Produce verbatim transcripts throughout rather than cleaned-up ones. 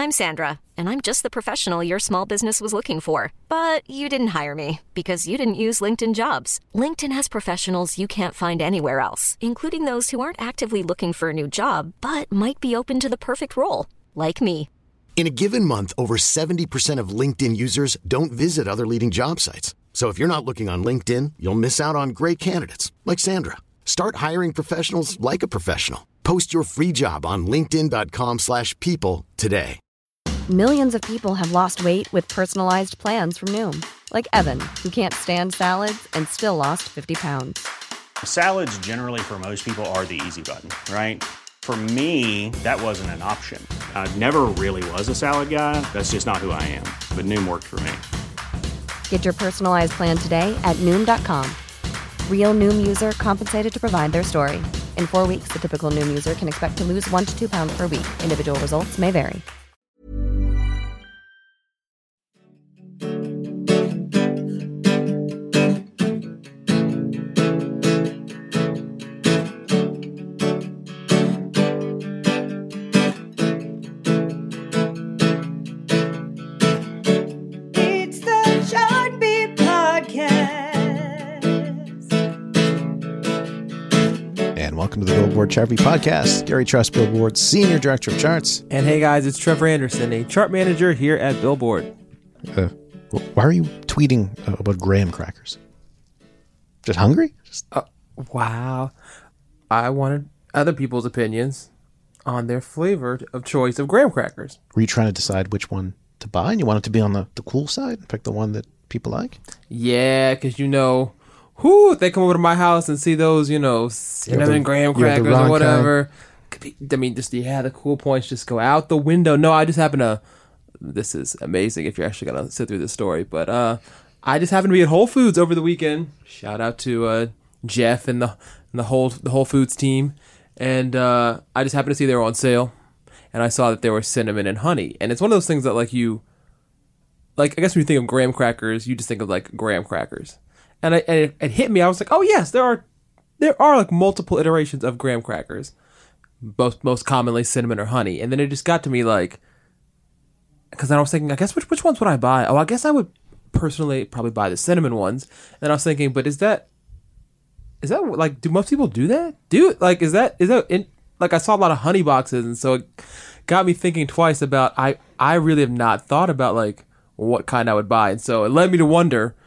I'm Sandra, and I'm just the professional your small business was looking for. But you didn't hire me because you didn't use LinkedIn Jobs. LinkedIn has professionals you can't find anywhere else, including those who aren't actively looking for a new job, but might be open to the perfect role, like me. In a given month, over seventy percent of LinkedIn users don't visit other leading job sites. So if you're not looking on LinkedIn, you'll miss out on great candidates like Sandra. Start hiring professionals like a professional. Post your free job on linkedin dot com slash people today. Millions of people have lost weight with personalized plans from Noom. Like Evan, who can't stand salads and still lost fifty pounds. Salads generally for most people are the easy button, right? For me, that wasn't an option. I never really was a salad guy. That's just not who I am. But Noom worked for me. Get your personalized plan today at Noom dot com. Real Noom user compensated to provide their story. In four weeks, the typical Noom user can expect to lose one to two pounds per week. Individual results may vary. Welcome to the Billboard Chart Beat Podcast. Gary Truss, Billboard's Senior Director of Charts. And hey guys, it's Trevor Anderson, a chart manager here at Billboard. Uh, why are you tweeting uh, about graham crackers? Just hungry? Just... Uh, wow. I wanted other people's opinions on their flavor of choice of graham crackers. Were you trying to decide which one to buy and you wanted to be on the, the cool side and pick the one that people like? Yeah, because you know... Whoo, if they come over to my house and see those, you know, cinnamon graham crackers or whatever. Be, I mean, just, yeah, the cool points just go out the window. No, I just happen to, this is amazing if you're actually going to sit through this story, but uh, I just happened to be at Whole Foods over the weekend. Shout out to uh, Jeff and the and the whole the Whole Foods team. And uh, I just happened to see they were on sale. And I saw that there were cinnamon and honey. And it's one of those things that, like, you, like, I guess when you think of graham crackers, you just think of, like, graham crackers. And, I, and it, it hit me. I was like, "Oh yes, there are, there are like multiple iterations of graham crackers, most most commonly cinnamon or honey." And then it just got to me, like, because I was thinking, I guess which which ones would I buy? Oh, I guess I would personally probably buy the cinnamon ones. And then I was thinking, but is that, is that like, do most people do that? Do like is that is that in, like I saw a lot of honey boxes, and so it got me thinking twice about I I really have not thought about like what kind I would buy, and so it led me to wonder.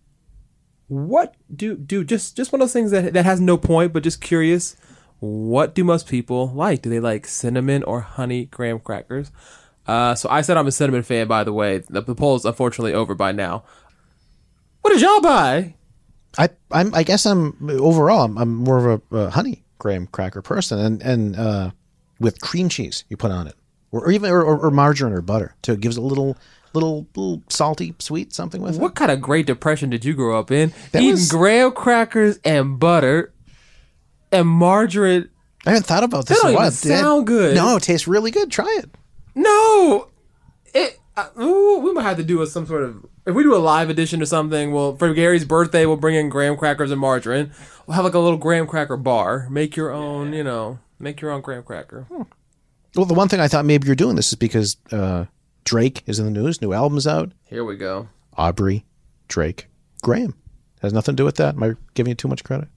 What do do just just one of those things that that has no point, but just curious. What do most people like? Do they like cinnamon or honey graham crackers? Uh, so I said I'm a cinnamon fan. By the way, the, the poll is unfortunately over by now. What did y'all buy? I I'm, I guess I'm overall I'm, I'm more of a, a honey graham cracker person, and and uh, with cream cheese you put on it, or, or even or, or margarine or butter, so it gives a little. Little, little salty, sweet, something with it. What kind of Great Depression did you grow up in? That Eating was... graham crackers and butter and margarine. I haven't thought about this. That don't in a while. even sound good. No, it tastes really good. Try it. No, it. Uh, ooh, we might have to do a, some sort of. If we do a live edition or something, well, for Gary's birthday, we'll bring in graham crackers and margarine. We'll have like a little graham cracker bar. Make your own, you know, make your own graham cracker. Hmm. Well, the one thing I thought maybe you're doing this is because. Uh, Drake is in the news. New album's out. Here we go. Aubrey, Drake, Graham. Has nothing to do with that. Am I giving you too much credit?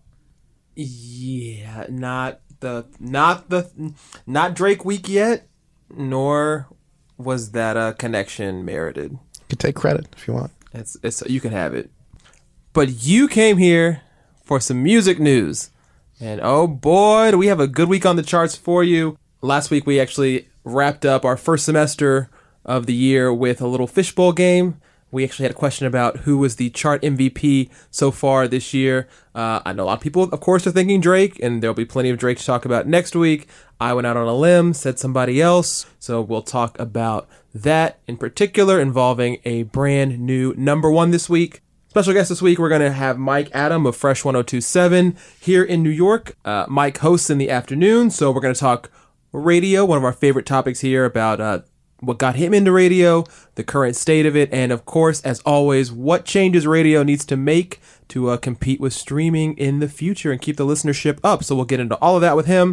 Yeah, not the not the not Drake week yet, nor was that a connection merited. You can take credit if you want. It's it's you can have it. But you came here for some music news. And oh boy, do we have a good week on the charts for you. Last week we actually wrapped up our first semester of the year with a little fishbowl game. We actually had a question about who was the chart M V P so far this year. Uh, I know a lot of people, of course, are thinking Drake, and there'll be plenty of Drake to talk about next week. I went out on a limb, said somebody else, so we'll talk about that in particular, involving a brand new number one this week. Special guest this week, we're going to have Mike Adam of Fresh one oh two point seven here in New York. Uh, Mike hosts in the afternoon, so we're going to talk radio, one of our favorite topics here, about uh, what got him into radio, the current state of it, and of course, as always, what changes radio needs to make to uh, compete with streaming in the future and keep the listenership up. So we'll get into all of that with him.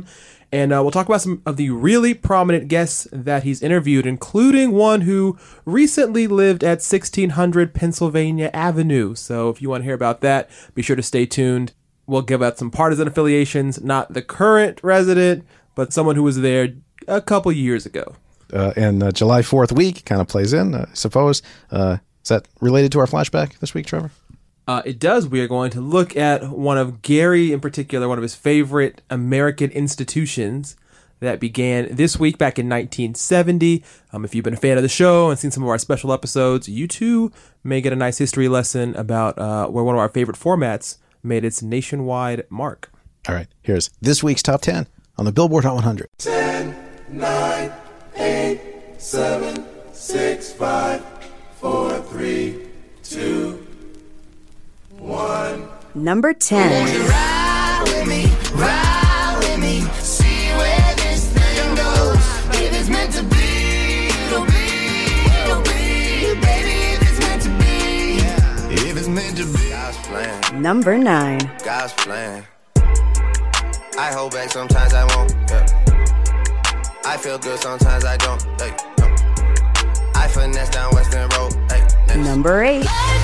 And uh, we'll talk about some of the really prominent guests that he's interviewed, including one who recently lived at sixteen hundred Pennsylvania Avenue. So if you want to hear about that, be sure to stay tuned. We'll give out some partisan affiliations, not the current resident, but someone who was there a couple years ago. Uh, and uh, July fourth week kind of plays in, uh, I suppose. Uh, is that related to our flashback this week, Trevor? Uh, it does. We are going to look at one of Gary, in particular, one of his favorite American institutions that began this week back in nineteen seventy. Um, if you've been a fan of the show and seen some of our special episodes, you too may get a nice history lesson about uh, where one of our favorite formats made its nationwide mark. All right, here's this week's top ten on the Billboard Hot one hundred. ten, nine, eight, seven, six, five, four, three, two, one. Number ten. Ride with me, ride with me, see where this thing goes. If it's meant to be, it'll be, it'll be, baby, if it's meant to be, if it's meant to be. God's plan. Number nine. God's plan. I hold back, sometimes I won't. Yeah. I feel good, sometimes I don't. Hey, no. I finesse down Western Road. Hey, Number eight.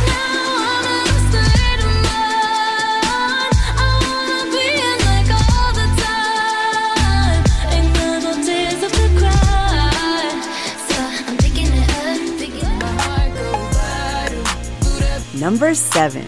Number seven.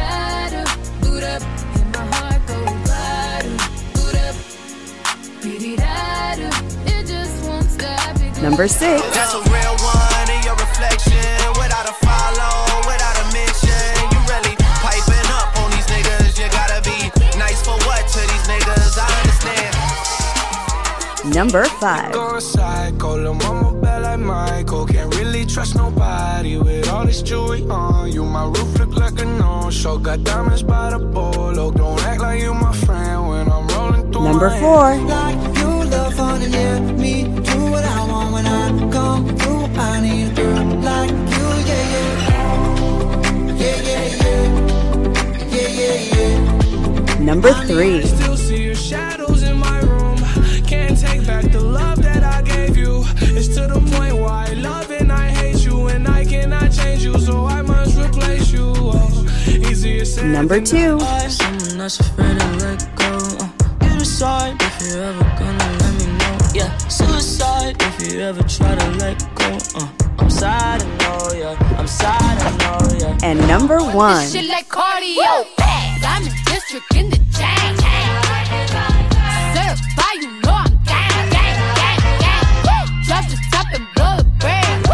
Number six. That's a real one in your reflection. Without a follow, without a mention. You really piping up on these niggas. You gotta be nice for what to these niggas? I understand. Number five. Going psycho, lil' mama bad like Michael. Can't really trust nobody with all this jewelry on you. My roof look like a no-show. Got diamonds by the bolo. Don't act like you my friend when I'm rolling through. Number four. Like you love fun and yeah, me do what I want when I come through. I need a girl like you, yeah, yeah. Yeah, yeah, yeah. Yeah, yeah, yeah. Number three. Still see your shadows in my room. Can't take back the love that I gave you. It's to the point where I love and I hate you, and I cannot change you, so I must replace you. Oh, easier said Number two. Someone that's afraid to let go. Uh, you decide if you're ever gonna let me know. Yeah, suicide if you ever try to let go. Uh, I'm sad, I know, yeah. I'm sad, I know, yeah. And number one. Shit like cardio. I'm in district in the chain. Certified, you know I'm gang, gang, gang, gang. Drop the top and blow the brand.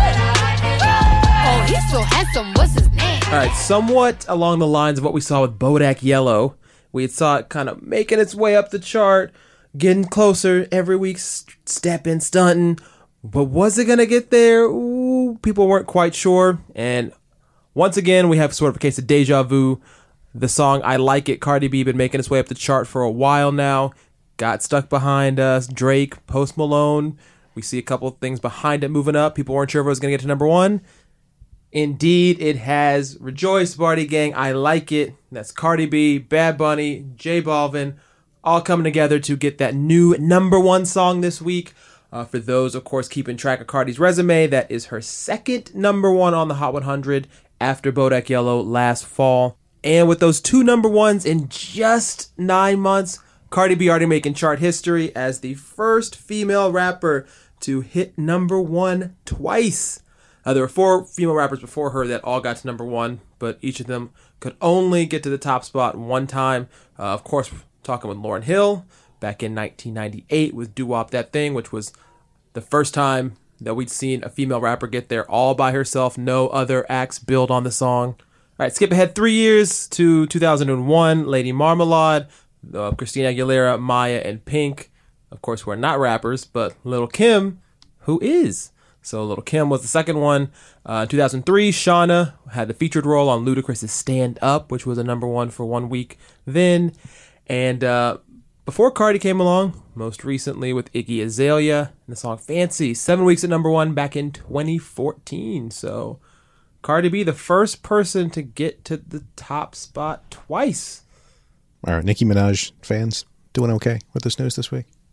Oh, he's so handsome, what's his name? All right, somewhat along the lines of what we saw with Bodak Yellow. We had saw it kind of making its way up the chart, getting closer every week, stepping, stunting. But was it going to get there? Ooh, people weren't quite sure. And once again, we have sort of a case of deja vu. The song I Like It, Cardi B, been making its way up the chart for a while now. Got stuck behind us. Drake, Post Malone. We see a couple of things behind it moving up. People weren't sure if it was going to get to number one. Indeed, it has. Rejoice, Party Gang, I Like It. That's Cardi B, Bad Bunny, J Balvin, all coming together to get that new number one song this week. Uh, for those, of course, keeping track of Cardi's resume, that is her second number one on the Hot one hundred after Bodak Yellow last fall. And with those two number ones in just nine months, Cardi B already making chart history as the first female rapper to hit number one twice. Uh, there were four female rappers before her that all got to number one, but each of them could only get to the top spot one time. Uh, of course, we're talking with Lauryn Hill back in nineteen ninety-eight with Doo Wop That Thing, which was the first time that we'd seen a female rapper get there all by herself, no other acts build on the song. All right, skip ahead three years to two thousand one, Lady Marmalade, uh, Christina Aguilera, Maya, and Pink. Of course, who are not rappers, but Lil' Kim, who is. So Lil' Kim was the second one. Uh, two thousand three, Shawnna had the featured role on Ludacris' Stand Up, which was a number one for one week then. And uh, before Cardi came along, most recently with Iggy Azalea, and the song Fancy, seven weeks at number one back in twenty fourteen. So Cardi B, the first person to get to the top spot twice. All right, Nicki Minaj fans doing okay with this news this week?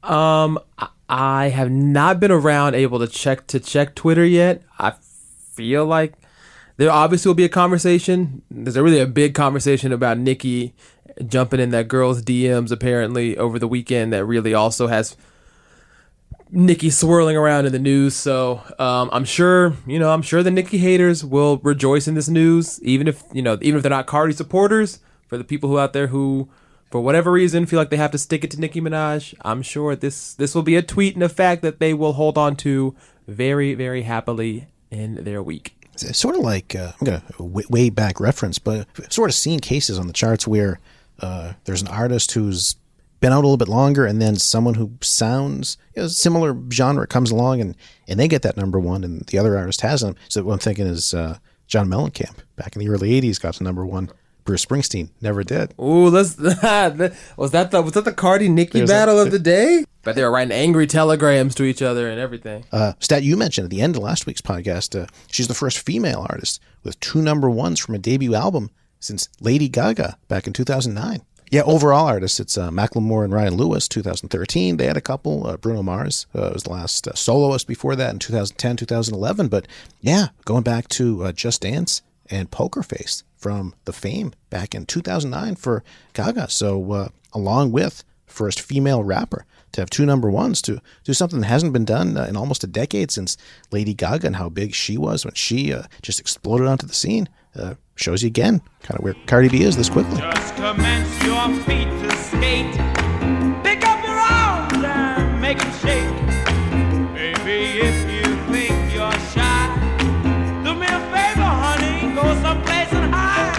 Um, I- I have not been around able to check to check Twitter yet. I feel like there obviously will be a conversation. There's a really a big conversation about Nicki jumping in that girl's D Ms apparently over the weekend that really also has Nicki swirling around in the news. So um, I'm sure, you know, I'm sure the Nicki haters will rejoice in this news, even if, you know, even if they're not Cardi supporters. For the people who out there who, for whatever reason, feel like they have to stick it to Nicki Minaj, I'm sure this this will be a tweet and a fact that they will hold on to very, very happily in their week. It's sort of like, uh, I'm going to w- way back reference, but I've sort of seen cases on the charts where uh, there's an artist who's been out a little bit longer and then someone who sounds, you know, similar genre comes along and, and they get that number one and the other artist hasn't. So what I'm thinking is uh, John Mellencamp back in the early eighties got to number one. Bruce Springsteen never did. Ooh, let's was that the was that the Cardi Nicki There's battle a- of the day? But they were writing angry telegrams to each other and everything. Uh, stat you mentioned at the end of last week's podcast, uh, she's the first female artist with two number ones from a debut album since Lady Gaga back in two thousand nine. Yeah, overall artists, it's uh, Macklemore and Ryan Lewis, two thousand thirteen. They had a couple. Uh, Bruno Mars uh, was the last uh, soloist before that in two thousand ten, two thousand eleven. But yeah, going back to uh, Just Dance and Poker Face from the Fame back in two thousand nine for Gaga. So uh, along with first female rapper to have two number ones, to do something that hasn't been done uh, in almost a decade since Lady Gaga and how big she was when she uh, just exploded onto the scene, uh, shows you again kind of where Cardi B is this quickly. Just commence your feet to skate. Pick up your arms and make them shake. Baby, if you think you're shy, do me a favor, honey, go someplace and hide.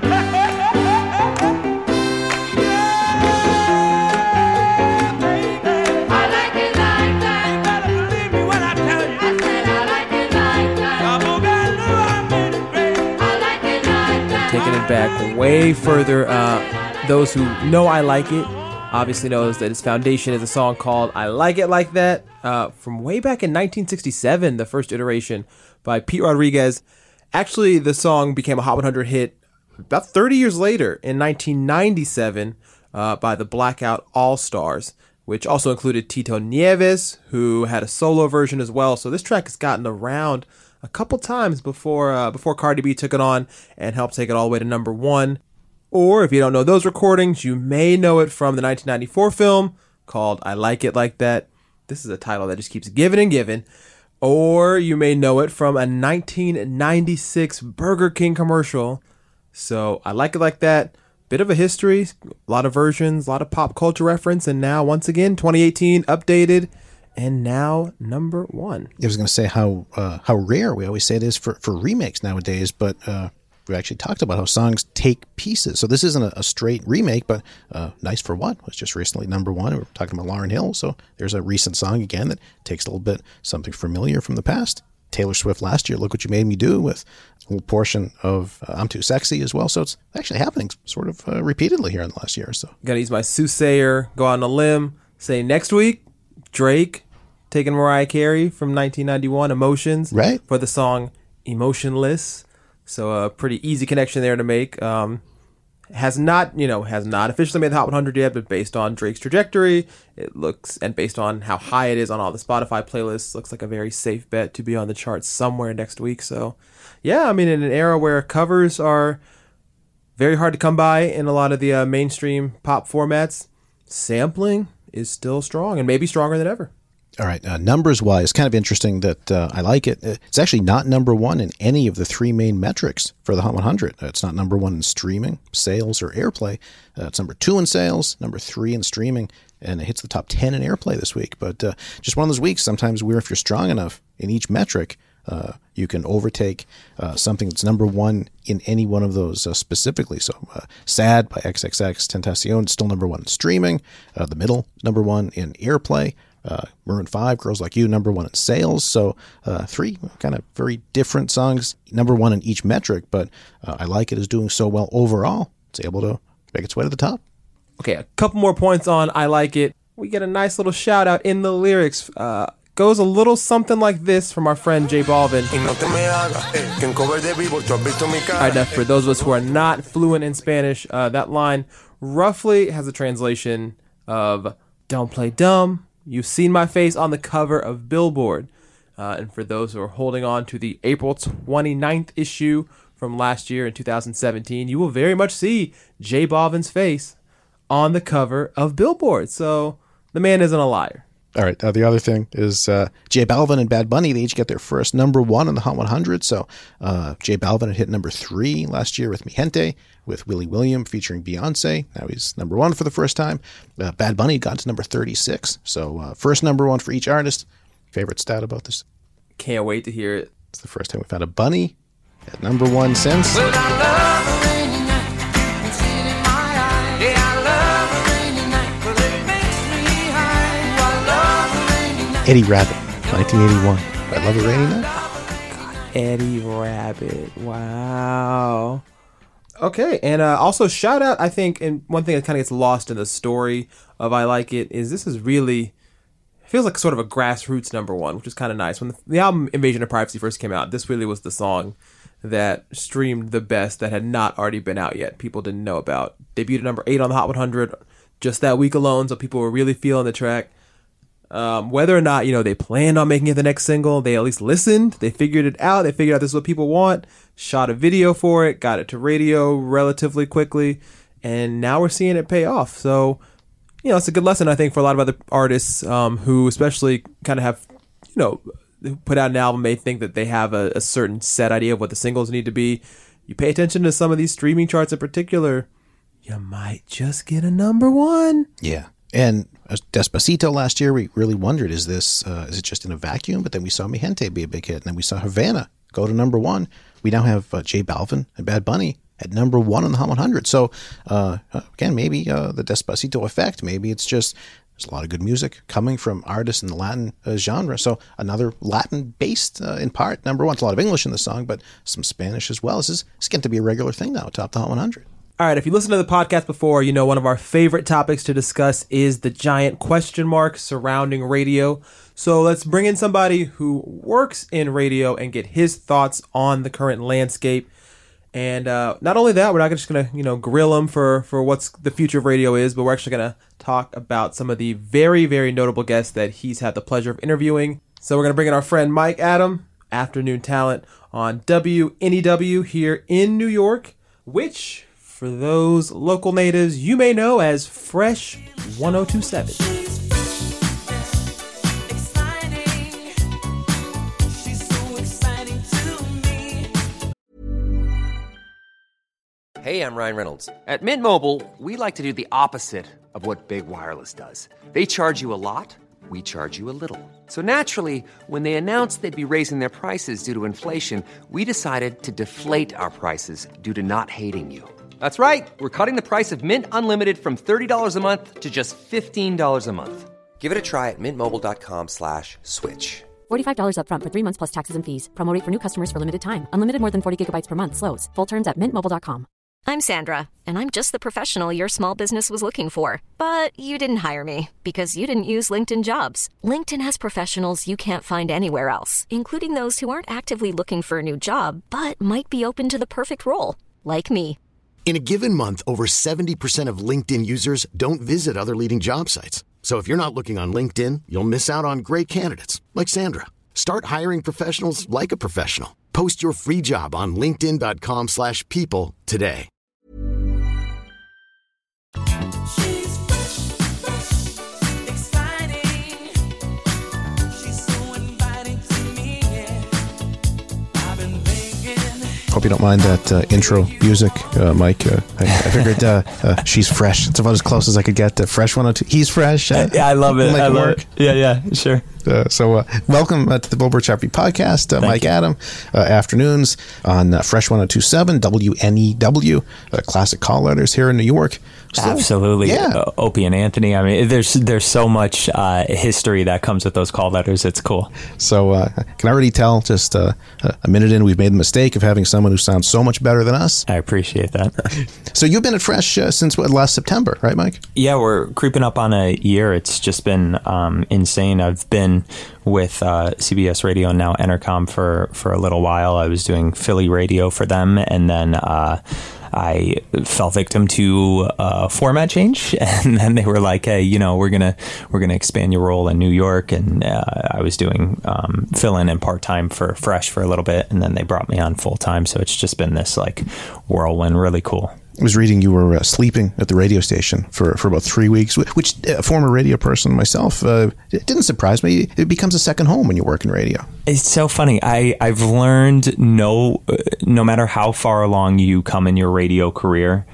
Yeah, baby. I like it like that. You better believe me when I tell you. I said I like it like that. I made it great. I like it like that. Taking it back way further, uh, those who know I Like It obviously knows that its foundation is a song called I Like It Like That, uh, from way back in nineteen sixty-seven, the first iteration by Pete Rodriguez. Actually, the song became a Hot one hundred hit about thirty years later in nineteen ninety-seven uh, by the Blackout All-Stars, which also included Tito Nieves, who had a solo version as well. So this track has gotten around a couple times before uh, before Cardi B took it on and helped take it all the way to number one. Or if you don't know those recordings, you may know it from the nineteen ninety-four film called I Like It Like That. This is a title that just keeps giving and giving. Or you may know it from a nineteen ninety-six Burger King commercial. So I Like It Like That. Bit of a history, a lot of versions, a lot of pop culture reference. And now, once again, twenty eighteen, updated, and now number one. I was going to say how uh, how rare we always say it is for, for remakes nowadays, but uh, we actually talked about how songs take pieces. So this isn't a, a straight remake, but uh, Nice for What was just recently number one. We were talking about Lauryn Hill, so there's a recent song again that takes a little bit something familiar from the past. Taylor Swift last year, Look What You Made Me Do, with a little portion of uh, I'm Too Sexy as well. So it's actually happening sort of uh, repeatedly here in the last year or so. Gotta use my soothsayer, go out on a limb, say next week, Drake taking Mariah Carey from nineteen ninety-one, Emotions, right, for the song Emotionless. So a pretty easy connection there to make. Um, has not, you know, has not officially made the Hot one hundred yet, but based on Drake's trajectory, it looks, and based on how high it is on all the Spotify playlists, looks like a very safe bet to be on the charts somewhere next week. So, yeah, I mean, in an era where covers are very hard to come by in a lot of the uh, mainstream pop formats, sampling is still strong and maybe stronger than ever. All right, uh, numbers-wise, kind of interesting that uh, I Like It. It's actually not number one in any of the three main metrics for the Hot one hundred. Uh, it's not number one in streaming, sales, or airplay. Uh, it's number two in sales, number three in streaming, and it hits the top ten in airplay this week. But uh, just one of those weeks, sometimes where if you're strong enough in each metric, uh, you can overtake uh, something that's number one in any one of those uh, specifically. So uh, Sad by X X X Tentacion, still number one in streaming. Uh, the Middle, number one in airplay. Uh, Maroon five, Girls Like You, number one in sales. So uh, three kind of very different songs, number one in each metric, but uh, I Like It is doing so well overall. It's able to make its way to the top. Okay, a couple more points on I Like It. We get a nice little shout out in the lyrics. Uh, goes a little something like this from our friend J Balvin. All right, now for those of us who are not fluent in Spanish, uh, that line roughly has a translation of "Don't play dumb, you've seen my face on the cover of Billboard. Uh, and for those who are holding on to the April twenty-ninth issue from last year in two thousand seventeen, you will very much see J Balvin's face on the cover of Billboard. So the man isn't a liar. All right. Uh, the other thing is uh, J Balvin and Bad Bunny, they each get their first number one on the Hot one hundred. So uh, J Balvin had hit number three last year with Mi Gente, with Willie William featuring Beyonce. Now he's number one for the first time. Uh, Bad Bunny got to number thirty-six. So uh, first number one for each artist. Favorite stat about this? Can't wait to hear it. It's the first time we've had a Bunny at number one since. Well, I love a rainy night and see it in my eyes. Yeah, I love a rainy night 'cause it makes me high. I love a rainy night. Eddie Rabbit, nineteen eighty-one. I love a rainy night. Eddie Rabbit. Wow. Okay, and uh, also shout out, I think, and one thing that kind of gets lost in the story of I Like It is this is really, it feels like sort of a grassroots number one, which is kind of nice. When the, the album Invasion of Privacy first came out, this really was the song that streamed the best that had not already been out yet. People didn't know about. Debuted at number eight on the Hot one hundred just that week alone, so people were really feeling the track. Um, whether or not, you know, they planned on making it the next single, they at least listened. They figured it out. They figured out this is what people want. Shot a video for it. Got it to radio relatively quickly. And now we're seeing it pay off. So, you know, it's a good lesson, I think, for a lot of other artists um, who especially kind of have, you know, put out an album, may think that they have a, a certain set idea of what the singles need to be. You pay attention to some of these streaming charts in particular, you might just get a number one. Yeah. And Despacito last year, we really wondered, is this, uh, is it just in a vacuum? But then we saw Mi Gente be a big hit. And then we saw Havana go to number one. We now have uh, J Balvin and Bad Bunny at number one on the Hot one hundred. So, uh, again, maybe uh, the Despacito effect. Maybe it's just there's a lot of good music coming from artists in the Latin uh, genre. So another Latin-based, uh, in part, number one. It's a lot of English in the song, but some Spanish as well. This is it's getting to be a regular thing now, top the Hot one hundred. All right, if you listened to the podcast before, you know one of our favorite topics to discuss is the giant question mark surrounding radio. So let's bring in somebody who works in radio and get his thoughts on the current landscape. And uh, not only that, we're not just going to, you know, grill him for, for what's the future of radio is, but we're actually going to talk about some of the very, very notable guests that he's had the pleasure of interviewing. So we're going to bring in our friend Mike Adam, afternoon talent on W N E W here in New York, which, for those local natives, you may know as Fresh one oh two seven. Hey, I'm Ryan Reynolds. At Mint Mobile, we like to do the opposite of what Big Wireless does. They charge you a lot, we charge you a little. So naturally, when they announced they'd be raising their prices due to inflation, we decided to deflate our prices due to not hating you. That's right. We're cutting the price of Mint Unlimited from thirty dollars a month to just fifteen dollars a month. Give it a try at mintmobile.com slash switch. forty-five dollars up front for three months plus taxes and fees. Promo rate for new customers for limited time. Unlimited more than forty gigabytes per month. Slows full terms at mint mobile dot com. I'm Sandra, and I'm just the professional your small business was looking for. But you didn't hire me because you didn't use LinkedIn Jobs. LinkedIn has professionals you can't find anywhere else, including those who aren't actively looking for a new job, but might be open to the perfect role, like me. In a given month, over seventy percent of LinkedIn users don't visit other leading job sites. So if you're not looking on LinkedIn, you'll miss out on great candidates like Sandra. Start hiring professionals like a professional. Post your free job on linkedin.com slash people today. She's fresh, fresh, exciting. She's so inviting to me, yeah. I've been thinking. Hope you don't mind that uh, intro music, uh, Mike. Uh, I, I figured uh, uh, she's fresh. It's about as close as I could get to Fresh one oh two. He's fresh. Uh, yeah, I love it. Make I it love work. it. Yeah, yeah, sure. Uh, so uh, welcome uh, to the Billboard Chart Beat Podcast. Uh, Mike you. Adam, uh, afternoons on uh, Fresh one oh two seven, W N E W, uh, classic call letters here in New York. Still, Absolutely. Yeah. Uh, Opie and Anthony. I mean, there's there's so much uh, history that comes with those call letters. It's cool. So uh, I can already tell just uh, a minute in, we've made the mistake of having someone who sounds so much better than us. I appreciate that. So you've been at Fresh uh, since what, last September, right, Mike? Yeah, we're creeping up on a year. It's just been um, insane. I've been been with uh, C B S Radio and now Entercom for, for a little while. I was doing Philly radio for them, and then uh, I fell victim to a format change, and then they were like, "Hey, you know, we're gonna we're gonna expand your role in New York." And uh, I was doing um, fill in and part time for Fresh for a little bit, and then they brought me on full time. So it's just been this like whirlwind, really cool. I was reading you were uh, sleeping at the radio station for, for about three weeks, which a uh, former radio person myself, uh, it didn't surprise me. It becomes a second home when you work in radio. It's so funny. I, I've learned no, uh, no matter how far along you come in your radio career,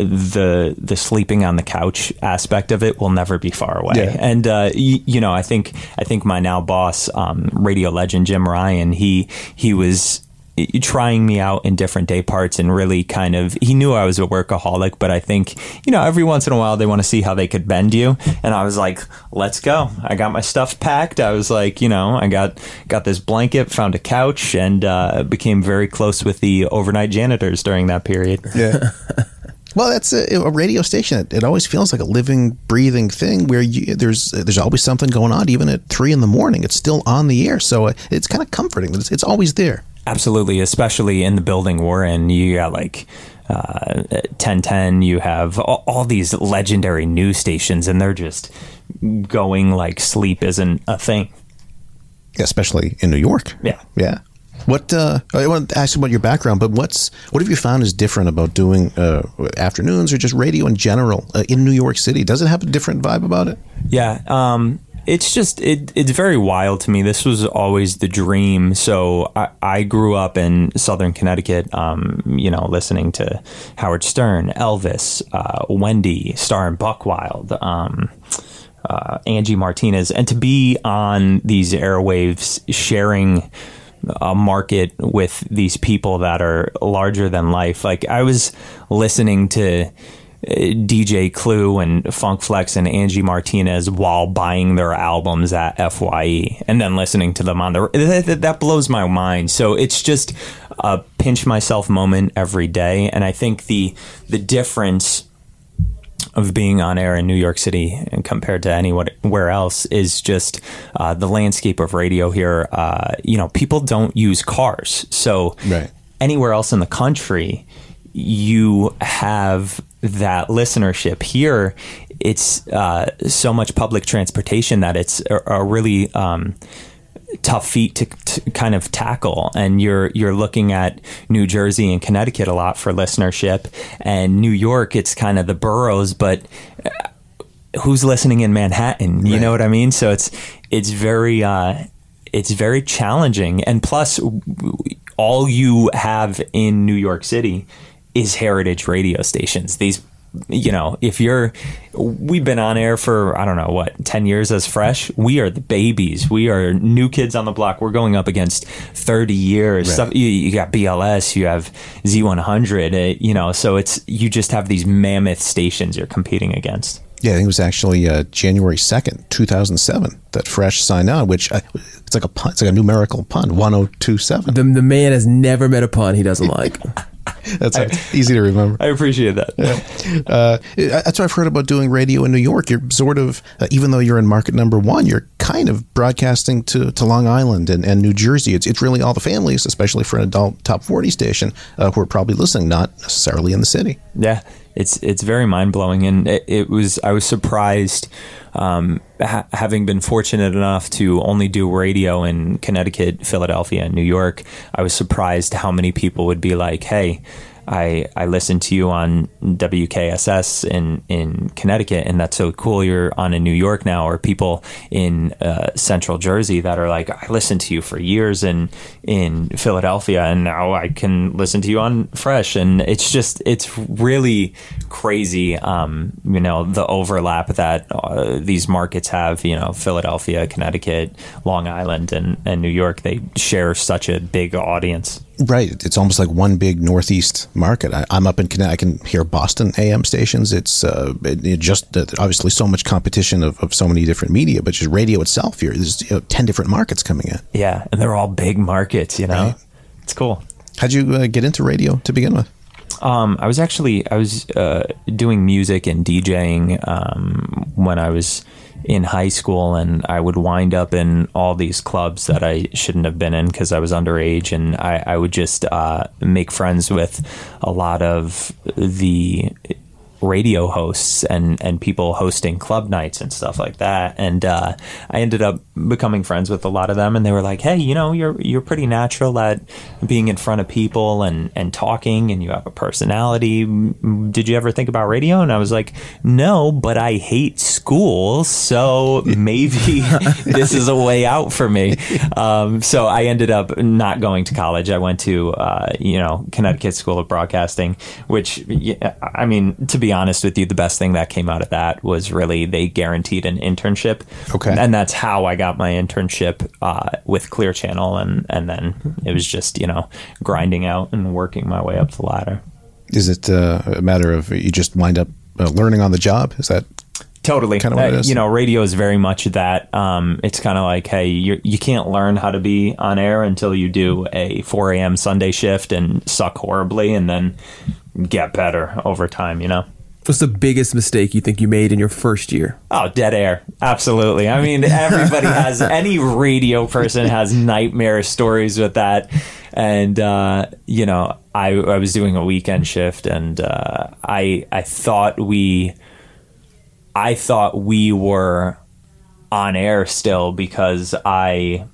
the the sleeping on the couch aspect of it will never be far away. Yeah. And uh, you, you know, I think I think my now boss, um, radio legend Jim Ryan, he he was trying me out in different day parts and really kind of, he knew I was a workaholic, but I think, you know, every once in a while they want to see how they could bend you. And I was like, let's go. I got my stuff packed. I was like, you know, I got, got this blanket, found a couch, and uh, became very close with the overnight janitors during that period. Yeah. Well, that's a, a radio station. It, it always feels like a living, breathing thing where you, there's there's always something going on. Even at three in the morning, it's still on the air. So uh, it's kind of comforting that it's, it's always there. Absolutely, especially in the building we're in. You got like uh, ten ten, you have all, all these legendary news stations, and they're just going like sleep isn't a thing. Especially in New York. Yeah. Yeah. What uh, I want to ask you about your background, but what's what have you found is different about doing uh, afternoons or just radio in general uh, in New York City? Does it have a different vibe about it? Yeah. Um, It's just, it, it's very wild to me. This was always the dream. So I, I grew up in Southern Connecticut, um, you know, listening to Howard Stern, Elvis, uh, Wendy, Star and Buck Wild, um, uh, Angie Martinez. And to be on these airwaves sharing a market with these people that are larger than life. Like I was listening to D J Clue and Funk Flex and Angie Martinez while buying their albums at F Y E and then listening to them on the that, that blows my mind. So it's just a pinch myself moment every day. And I think the the difference of being on air in New York City and compared to anywhere else is just uh, the landscape of radio here. Uh, you know, people don't use cars. So right. Anywhere else in the country, you have that listenership. Here, it's uh, so much public transportation that it's a, a really um, tough feat to, to kind of tackle. And you're you're looking at New Jersey and Connecticut a lot for listenership, and New York, it's kind of the boroughs, but who's listening in Manhattan? You right. know what I mean? So it's it's very uh, it's very challenging. And plus, all you have in New York City is heritage radio stations. These, you know, if you're, we've been on air for, I don't know, what, ten years as Fresh. We are the babies. We are new kids on the block. We're going up against thirty years. Right. Stuff, you, you got B L S, you have Z one hundred, uh, you know, so it's, you just have these mammoth stations you're competing against. Yeah, I think it was actually uh, January second, two thousand seven that Fresh signed on, which uh, it's like a pun, it's like a numerical pun, one oh two seven. The, the man has never met a pun he doesn't like. That's I, easy to remember. I appreciate that. Yeah. Uh, that's what I've heard about doing radio in New York. You're sort of, uh, even though you're in market number one, you're kind of broadcasting to, to Long Island and, and New Jersey. It's it's really all the families, especially for an adult top forty station, uh, who are probably listening, not necessarily in the city. Yeah, it's it's very mind blowing, and it, it was. I was surprised, um, ha- having been fortunate enough to only do radio in Connecticut, Philadelphia, and New York. I was surprised how many people would be like, "Hey, I I listened to you on W K S S in, in Connecticut, and that's so cool. You're on in New York now." Or people in uh, Central Jersey that are like, "I listened to you for years in in Philadelphia, and now I can listen to you on Fresh." And it's just, it's really crazy, um, you know, the overlap that uh, these markets have. You know, Philadelphia, Connecticut, Long Island, and, and New York, they share such a big audience. Right. It's almost like one big Northeast market. I, I'm up in Connecticut. I can hear Boston A M stations. It's uh, it, it just uh, obviously so much competition of, of so many different media, but just radio itself here, there's you know, ten different markets coming in. Yeah. And they're all big markets, you know. Right. It's cool. How'd you uh, get into radio to begin with? Um, I was actually I was uh, doing music and DJing um, when I was in high school, and I would wind up in all these clubs that I shouldn't have been in because I was underage, and I, I would just uh, make friends with a lot of the radio hosts and, and people hosting club nights and stuff like that. And uh, I ended up becoming friends with a lot of them, and they were like, hey, you know, you're you're pretty natural at being in front of people and, and talking, and you have a personality. Did you ever think about radio? And I was like, no, but I hate school, so maybe this is a way out for me. Um, so I ended up not going to college. I went to, uh, you know, Connecticut School of Broadcasting, which, I mean, to be honest with you, the best thing that came out of that was really they guaranteed an internship. Okay. And that's how I got my internship uh, with Clear Channel. And, and then it was just, you know, grinding out and working my way up the ladder. Is it uh, a matter of you just wind up uh, learning on the job? Is that totally kind of what it uh, is? You know, radio is very much that. Um, it's kind of like, hey, you you can't learn how to be on air until you do a four a.m. Sunday shift and suck horribly and then get better over time, you know? What's the biggest mistake you think you made in your first year? Oh, dead air. Absolutely. I mean, everybody has, any radio person has nightmare stories with that. And, uh, you know, I, I was doing a weekend shift, and uh, I I thought we, I thought we were on air still because I,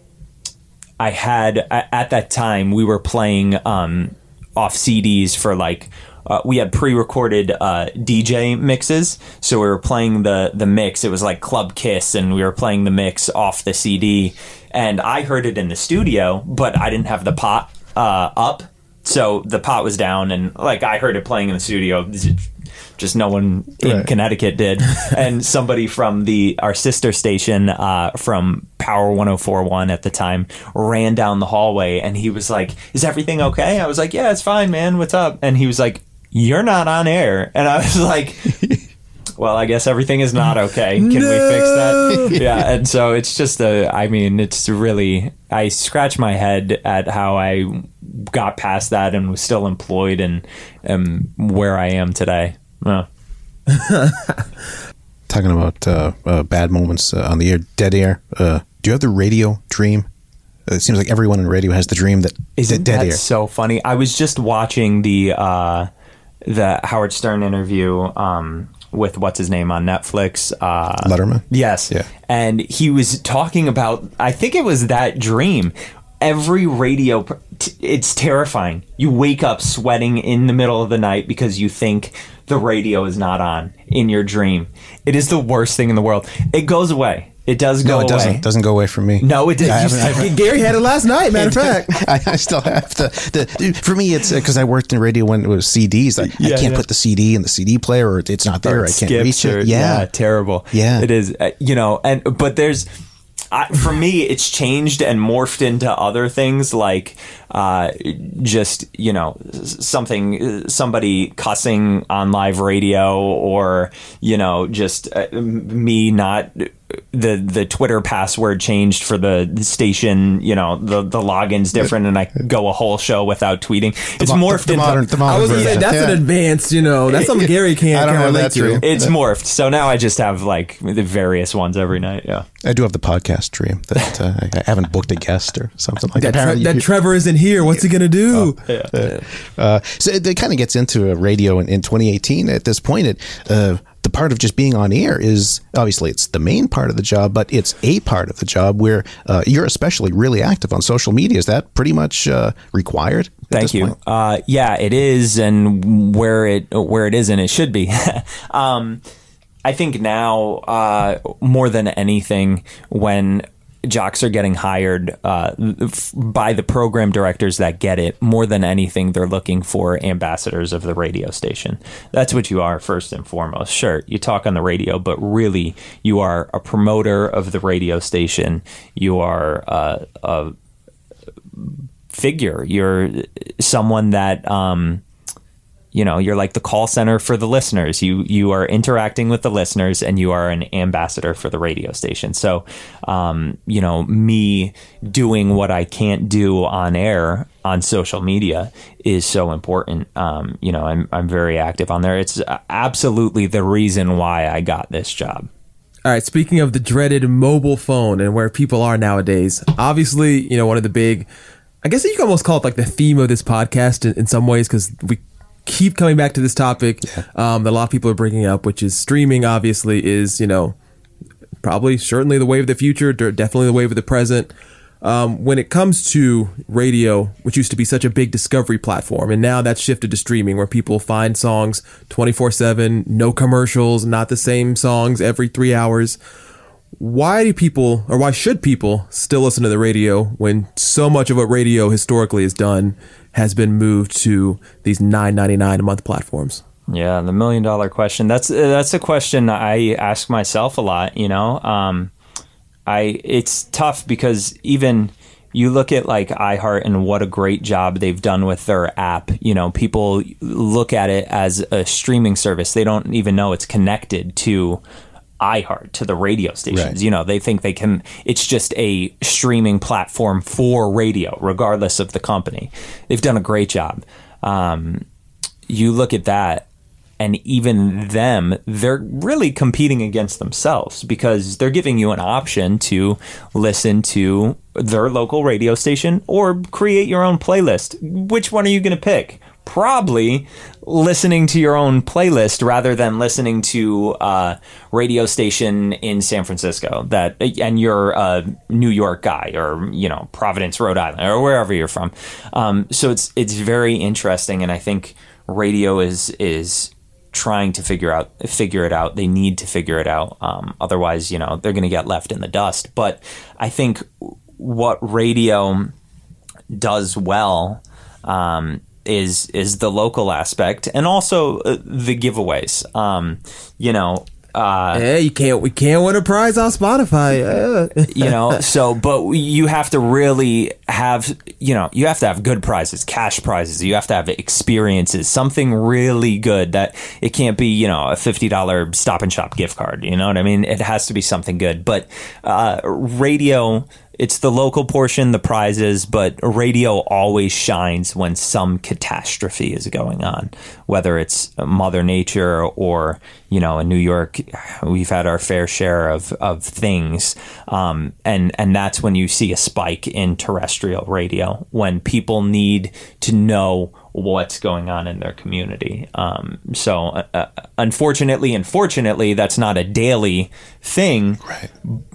I had, at that time, we were playing um, off C Ds for like, Uh, we had pre-recorded uh, D J mixes, so we were playing the the mix. It was like Club Kiss, and we were playing the mix off the C D. And I heard it in the studio, but I didn't have the pot uh, up, so the pot was down. And like I heard it playing in the studio, just no one in Right. Connecticut did. And somebody from the our sister station uh, from Power one oh four point one at the time ran down the hallway, and he was like, "Is everything okay?" I was like, "Yeah, it's fine, man. What's up?" And he was like, "You're not on air." And I was like, well, I guess everything is not okay. Can No! we fix that? Yeah. And so it's just a, I mean, it's really, I scratch my head at how I got past that and was still employed and am where I am today. Uh. Talking about uh, uh, bad moments uh, on the air, dead air. Uh, do you have the radio dream? Uh, it seems like everyone in radio has the dream that Isn't dead that air. so funny? I was just watching the uh, the Howard Stern interview um, with what's his name on Netflix, uh, Letterman. Yes, Yeah. and he was talking about. I think it was that dream. Every radio, pr- t- it's terrifying. You wake up sweating in the middle of the night because you think the radio is not on in your dream. It is the worst thing in the world. It goes away. It does go No, it away. doesn't. Doesn't go away from me. No, it I does. haven't- I haven't- Gary had it last night, matter of fact. I, I still have the, the for me it's because I worked in radio when it was C Ds. I, I Yeah, can't yeah. put the C D in the C D player, or it's not there. Or I it can't skips reach or- it. Yeah. terrible. Yeah. It is. Uh, you know, and but there's. I, for me, it's changed and morphed into other things like uh, just, you know, s- something, somebody cussing on live radio, or, you know, just uh, m- me not, the the Twitter password changed for the station, you know, the, the login's different and I go a whole show without tweeting. It's mo- morphed the into... modern- the I modern was gonna say, version. that's an Yeah. advanced, you know, that's something Gary can't, I don't can't have relate that to. dream. It's morphed. So now I just have like the various ones every night. Yeah. I do have the podcast dream that uh, I I haven't booked a guest or something like That, that. Tre- Apparently that you- Trevor isn't here. What's he gonna do? Yeah. Uh, so it, it kind of gets into uh, radio in, in twenty eighteen. At this point, it, uh, the part of just being on air is obviously it's the main part of the job, but it's a part of the job where uh, you're especially really active on social media. Is that pretty much uh, required? at Thank this you. point? Uh, yeah, it is, and where it where it isn't, it should be. um, I think now uh, more than anything, when jocks are getting hired uh, f- by the program directors that get it, more than anything, they're looking for ambassadors of the radio station. That's what you are first and foremost. Sure, you talk on the radio, but really you are a promoter of the radio station. You are uh, a figure. You're someone that um, you know, you're like the call center for the listeners. You you are interacting with the listeners, and you are an ambassador for the radio station. So, um, you know, me doing what I can't do on air on social media is so important. Um, you know, I'm I'm very active on there. It's absolutely the reason why I got this job. All right, speaking of the dreaded mobile phone and where people are nowadays, obviously, you know, one of the big, I guess you can almost call it like the theme of this podcast in, in some ways, because we keep coming back to this topic yeah. um, that a lot of people are bringing up, which is streaming. Obviously is, you know, probably certainly the wave of the future, definitely the wave of the present. Um, when it comes to radio, which used to be such a big discovery platform, and now that's shifted to streaming, where people find songs twenty-four seven, no commercials, not the same songs every three hours. Why do people, or why should people still listen to the radio when so much of what radio historically has done has been moved to these nine ninety-nine a month platforms? Yeah, the million dollar question. That's that's a question I ask myself a lot. You know, um, I it's tough because even you look at like iHeart and what a great job they've done with their app. You know, people look at it as a streaming service. They don't even know it's connected to iHeart, to the radio stations. Right. You know, they think they can, it's just a streaming platform for radio, regardless of the company. They've done a great job. Um, you look at that, and even them, they're really competing against themselves, because they're giving you an option to listen to their local radio station or create your own playlist. Which one are you going to pick? Probably listening to your own playlist rather than listening to a radio station in San Francisco that, and you're a New York guy, or, you know, Providence, Rhode Island, or wherever you're from. Um, so it's it's very interesting, and I think radio is is trying to figure out figure it out. They need to figure it out. Um, otherwise, you know, they're going to get left in the dust. But I think what radio does well, um, is is the local aspect, and also uh, the giveaways. Um, you know, uh, yeah, you can't we can't win a prize on Spotify. Uh. You know, so but you have to really have, you know, you have to have good prizes, cash prizes. You have to have experiences, something really good. That it can't be, you know, a fifty dollar Stop and Shop gift card. You know what I mean? It has to be something good. But uh, radio, it's the local portion, the prizes, but radio always shines when some catastrophe is going on, whether it's Mother Nature or, you know, in New York, we've had our fair share of, of things. Um, and, and that's when you see a spike in terrestrial radio, when people need to know what's going on in their community. Um, so uh, unfortunately, unfortunately, that's not a daily thing. Right.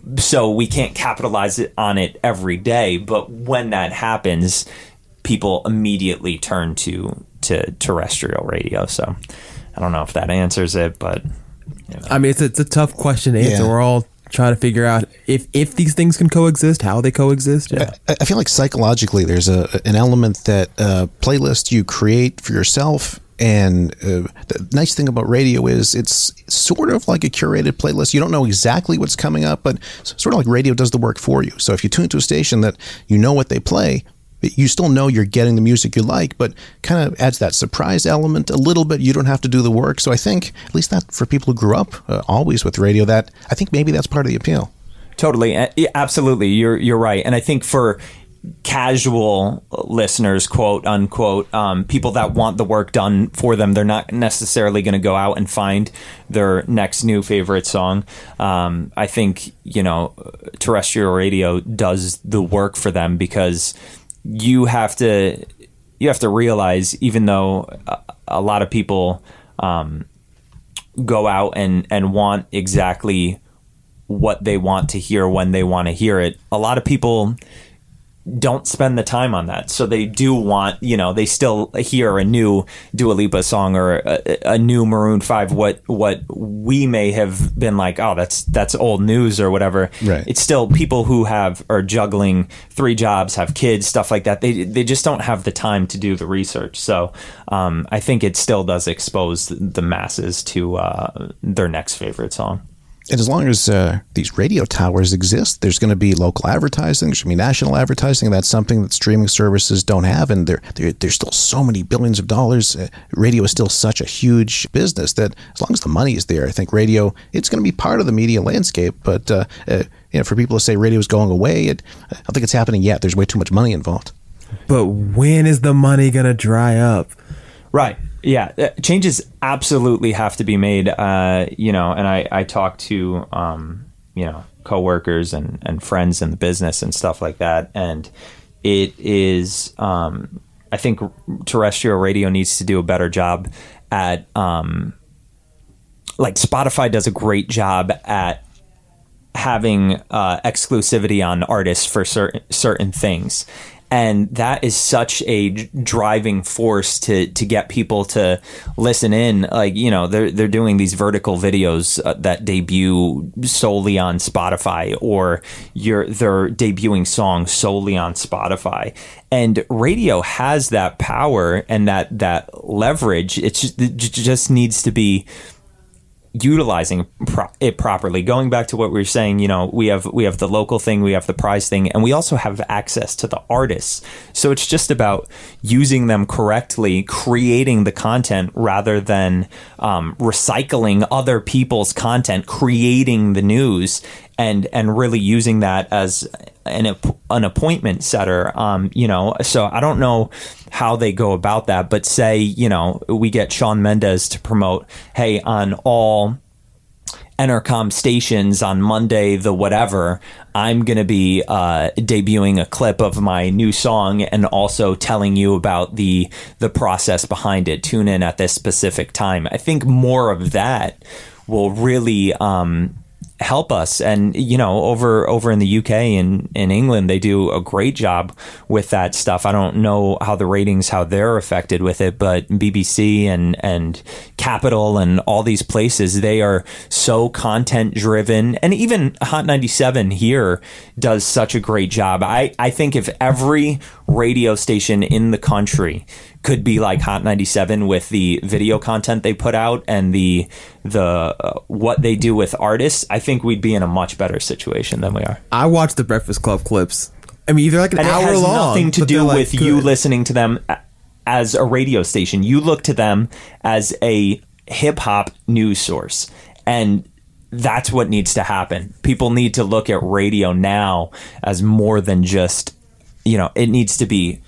So we can't capitalize on it every day. But when that happens, people immediately turn to, to terrestrial radio. So I don't know if that answers it, but you know. I mean, it's a, it's a tough question to answer. Yeah. We're all trying to figure out if, if these things can coexist, how they coexist. Yeah. I, I feel like psychologically there's a an element that uh, playlist you create for yourself. And uh, the nice thing about radio is it's sort of like a curated playlist. You don't know exactly what's coming up, but it's sort of like radio does the work for you. So if you tune to a station that you know what they play, you still know you're getting the music you like, but kind of adds that surprise element a little bit. You don't have to do the work. So I think, at least that for people who grew up uh, always with radio, that I think maybe that's part of the appeal. Totally. Absolutely. You're you're right. And I think for casual listeners, quote unquote, um, people that want the work done for them, they're not necessarily going to go out and find their next new favorite song. Um, I think, you know, terrestrial radio does the work for them, because you have to you have to realize, even though a, a lot of people um, go out and, and want exactly what they want to hear when they want to hear it, a lot of people don't spend the time on that. So they do want, you know, they still hear a new Dua Lipa song or a, a new Maroon five, what what we may have been like, oh, that's that's old news or whatever. Right. It's still people who have are juggling three jobs, have kids, stuff like that. They they just don't have the time to do the research. So um, I think it still does expose the masses to uh, their next favorite song. And as long as uh, these radio towers exist, there's going to be local advertising, there's going to be national advertising. That's something that streaming services don't have. And there, there, there's still so many billions of dollars. Uh, radio is still such a huge business that as long as the money is there, I think radio, it's going to be part of the media landscape. But uh, uh, you know, for people to say radio is going away, it, I don't think it's happening yet. There's way too much money involved. But when is the money going to dry up? Right. Yeah, uh, changes absolutely have to be made. Uh, you know, and I, I talk to, um, you know, coworkers and, and friends in the business and stuff like that. And it is, um, I think terrestrial radio needs to do a better job at, um, like Spotify does a great job at having uh, exclusivity on artists for certain certain things. And that is such a driving force to, to get people to listen in. Like, you know, they're, they're doing these vertical videos uh, that debut solely on Spotify, or you're, they're debuting songs solely on Spotify. And radio has that power and that, that leverage. It's just, it just needs to be utilizing pro- it properly. Going back to what we were saying, you know, we have we have the local thing, we have the prize thing, and we also have access to the artists. So it's just about using them correctly, creating the content rather than um, recycling other people's content, creating the news, and and really using that as an an appointment setter. Um, you know, so I don't know how they go about that, but say, you know, we get Shawn Mendes to promote, hey, on all Entercom stations on Monday, the whatever, I'm going to be uh, debuting a clip of my new song and also telling you about the the process behind it. Tune in at this specific time. I think more of that will really um, help us. And, you know, over over in the U K and in England, they do a great job with that stuff. I don't know how the ratings, how they're affected with it, but B B C and, and Capital and all these places, they are so content driven. And even Hot ninety-seven here does such a great job. I, I think if every radio station in the country could be like Hot ninety-seven with the video content they put out and the the uh, what they do with artists, I think we'd be in a much better situation than we are. I watch the Breakfast Club clips. I mean, they're like an and hour it has long. Nothing to but do they're, like, with good. you listening to them as a radio station. You look to them as a hip hop news source, and that's what needs to happen. People need to look at radio now as more than just, you know, it needs to be.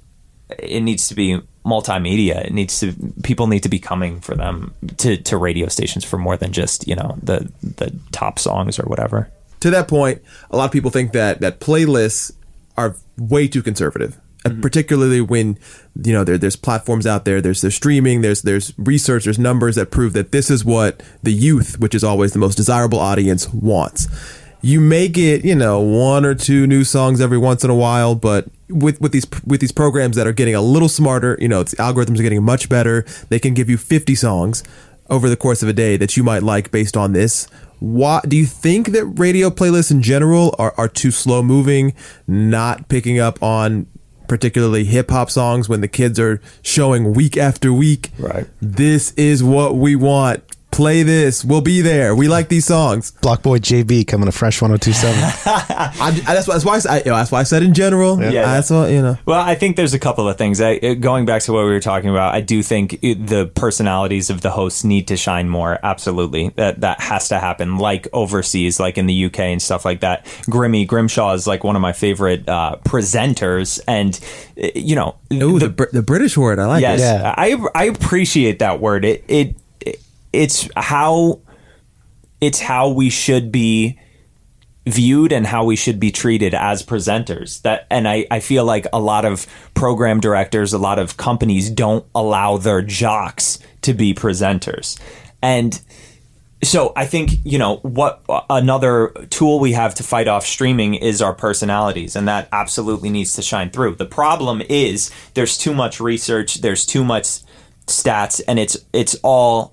It needs to be multimedia. It needs to. People need to be coming for them to, to radio stations for more than just, you know, the the top songs or whatever. To that point, a lot of people think that that playlists are way too conservative, mm-hmm. particularly when, you know, there there's platforms out there. There's there's streaming. There's there's research. There's numbers that prove that this is what the youth, which is always the most desirable audience, wants. You may get, you know, one or two new songs every once in a while, but with with these with these programs that are getting a little smarter, you know, the algorithms are getting much better. They can give you fifty songs over the course of a day that you might like based on this. Why do you think that radio playlists in general are, are too slow moving, not picking up on particularly hip hop songs when the kids are showing week after week? Right. This is what we want. Play this. We'll be there. We like these songs. Block Boy J B coming to Fresh one oh two point seven. I, that's, why, that's, why I, said- you know, that's why I said in general. Yeah. Yeah, that's what, you know. Well, I think there's a couple of things. I, going back to what we were talking about, I do think it, the personalities of the hosts need to shine more. Absolutely. That that has to happen, like overseas, like in the U K and stuff like that. Grimmy Grimshaw is like one of my favorite uh, presenters. And, you know. Ooh, the, the, the British word. I like yes, it. Yeah. I, I appreciate that word. It, it, it It's how it's how we should be viewed and how we should be treated as presenters. That and I, I feel like a lot of program directors, a lot of companies don't allow their jocks to be presenters. And so I think, you know, what another tool we have to fight off streaming is our personalities, and that absolutely needs to shine through. The problem is there's too much research, there's too much stats, and it's it's all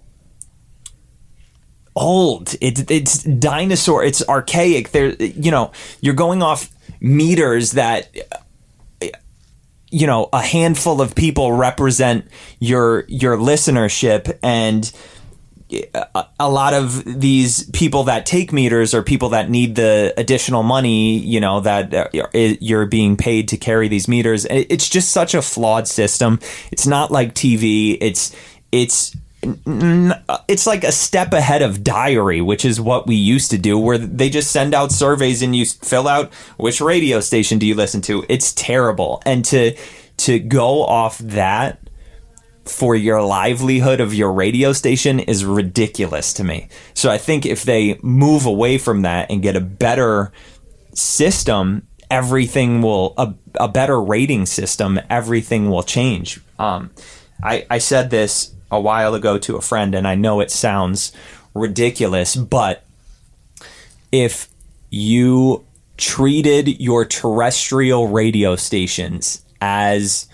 old. It, it's dinosaur. It's archaic. There, you know, you're going off meters that, you know, a handful of people represent your your listenership, and a, a lot of these people that take meters are people that need the additional money, you know, that you're being paid to carry these meters. It's just such a flawed system. It's not like T V. It's, it's, it's like a step ahead of diary, which is what we used to do, where they just send out surveys and you fill out which radio station do you listen to. It's terrible. And to, to go off that for your livelihood of your radio station is ridiculous to me. So I think if they move away from that and get a better system, everything will, a, a better rating system, everything will change. Um, I, I said this a while ago to a friend, and I know it sounds ridiculous, but if you treated your terrestrial radio stations as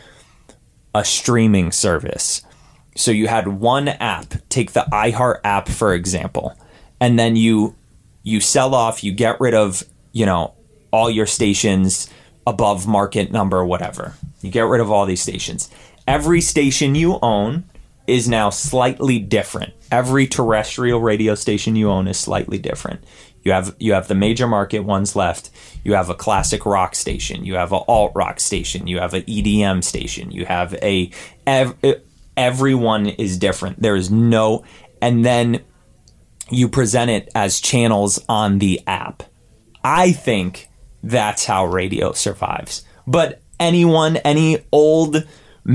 a streaming service. So you had one app, take the iHeart app, for example, and then you you sell off, you get rid of, you know, all your stations above market number, whatever. You get rid of all these stations. Every station you own is now slightly different. Every terrestrial radio station you own is slightly different. You have you have the major market ones left. You have a classic rock station. You have an alt rock station. You have an E D M station. You have a ev- everyone is different. There is no, and then you present it as channels on the app. I think that's how radio survives. But anyone, any old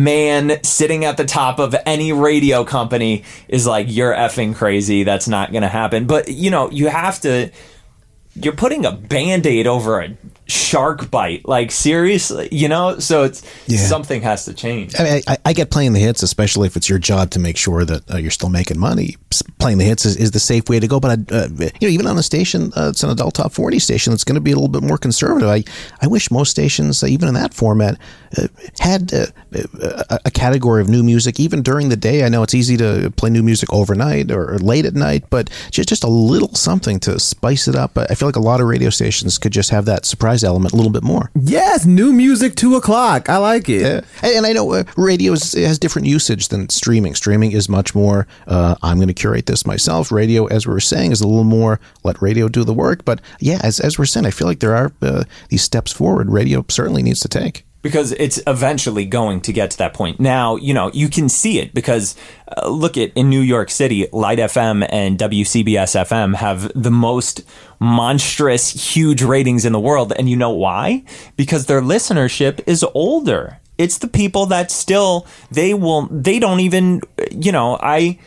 man sitting at the top of any radio company is like, you're effing crazy. That's not going to happen. But, you know, you have to, you're putting a Band-Aid over a shark bite. Like, seriously, you know? So it's Yeah. something has to change. I, mean, I, I get playing the hits, especially if it's your job to make sure that uh, you're still making money. S- Playing the hits is, is the safe way to go. But, I, uh, you know, even on a station, uh, it's an adult top forty station that's going to be a little bit more conservative. I, I wish most stations, uh, even in that format, uh, had uh, a, a category of new music, even during the day. I know it's easy to play new music overnight or, or late at night, but just, just a little something to spice it up. I feel like a lot of radio stations could just have that surprise element a little bit more. Yes, new music, two o'clock. I like it. Yeah. And, and I know uh, radio is, has different usage than streaming. Streaming is much more, uh, I'm going to curate this myself. Radio, as we were saying, is a little more, let radio do the work. But yeah, as, as we're saying, I feel like there are uh, these steps forward radio certainly needs to take. Because it's eventually going to get to that point. Now, you know, you can see it because uh, look at in New York City, Light F M and W C B S F M have the most monstrous, huge ratings in the world. And you know why? Because their listenership is older. It's the people that still, they will, they don't even, you know, I,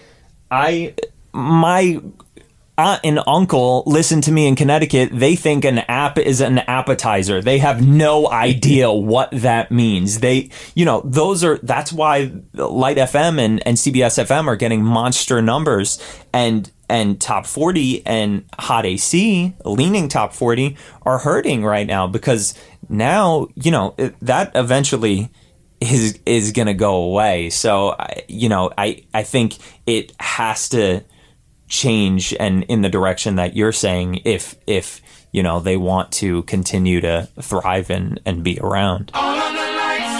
I, my aunt and uncle listen to me in Connecticut. They think an app is an appetizer. They have no idea what that means. They, you know, those are, that's why Light F M and, and C B S F M are getting monster numbers, and, and Top forty and Hot A C, leaning Top forty, are hurting right now because now, you know, that eventually is, is going to go away. So, you know, I, I think it has to change and in the direction that you're saying if if you know they want to continue to thrive and and be around. All of the lights.